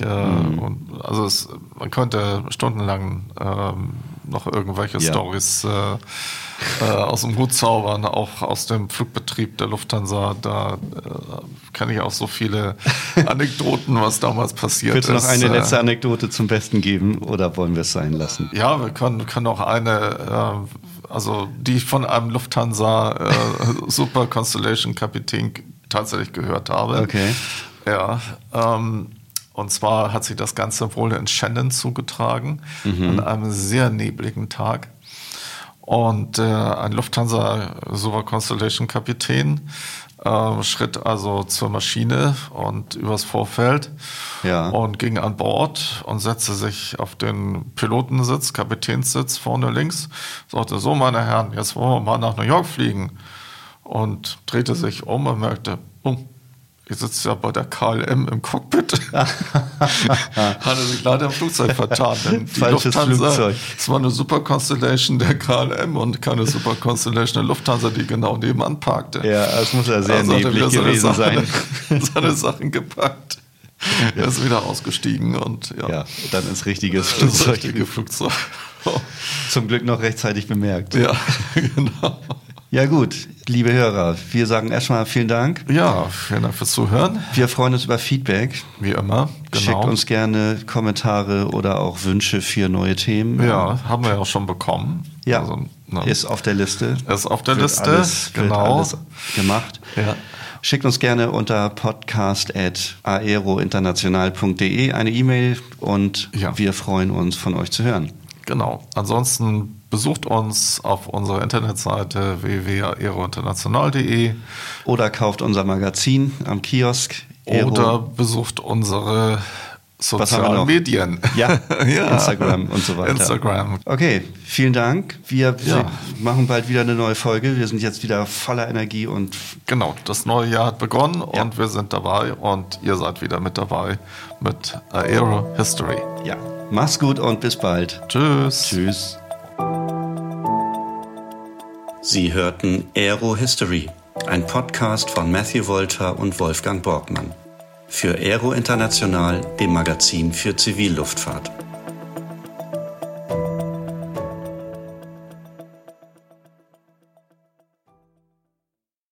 man könnte stundenlang noch irgendwelche Storys aus dem Hut zaubern, auch aus dem Flugbetrieb der Lufthansa. Da kenne ich auch so viele Anekdoten, was damals passiert ist. Willst du noch eine letzte Anekdote zum Besten geben oder wollen wir es sein lassen? Ja, wir können auch eine, die ich von einem Lufthansa Super Constellation Kapitän tatsächlich gehört habe. Okay. Ja, und zwar hat sich das Ganze wohl in Shannon zugetragen, an einem sehr nebligen Tag. Und ein Lufthansa Super Constellation Kapitän schritt also zur Maschine und übers Vorfeld und ging an Bord und setzte sich auf den Pilotensitz, Kapitänssitz vorne links, sagte: So, meine Herren, jetzt wollen wir mal nach New York fliegen. Und drehte sich um und merkte: ich sitze ja bei der KLM im Cockpit. Hatte sich leider im Flugzeug vertan. Denn die Lufthansa, es war eine Super Constellation der KLM und keine Super Constellation der Lufthansa, die genau nebenan parkte. Ja, es muss ja sehr neblig gewesen sein. Seine Sachen gepackt. Er ist wieder ausgestiegen und dann ins richtige Flugzeug. Zum Glück noch rechtzeitig bemerkt. Ja, genau. Ja gut, liebe Hörer, wir sagen erstmal vielen Dank. Ja, vielen Dank fürs Zuhören. Wir freuen uns über Feedback. Wie immer, genau. Schickt uns gerne Kommentare oder auch Wünsche für neue Themen. Ja, haben wir ja auch schon bekommen. Ja, ist auf der Liste. Ist auf der Liste, genau. Alles gemacht. Ja. Schickt uns gerne unter podcast@aerointernational.de eine E-Mail und wir freuen uns, von euch zu hören. Genau. Ansonsten besucht uns auf unserer Internetseite www.aerointernational.de oder kauft unser Magazin am Kiosk. Oder besucht unsere sozialen Medien. Ja, Instagram und so weiter. Instagram. Okay, vielen Dank. Wir machen bald wieder eine neue Folge. Wir sind jetzt wieder voller Energie und... Genau, das neue Jahr hat begonnen und wir sind dabei und ihr seid wieder mit dabei mit Aero History. Ja, mach's gut und bis bald. Tschüss. Tschüss. Sie hörten Aero History, ein Podcast von Matthew Wolter und Wolfgang Borgmann. Für Aero International, dem Magazin für Zivilluftfahrt.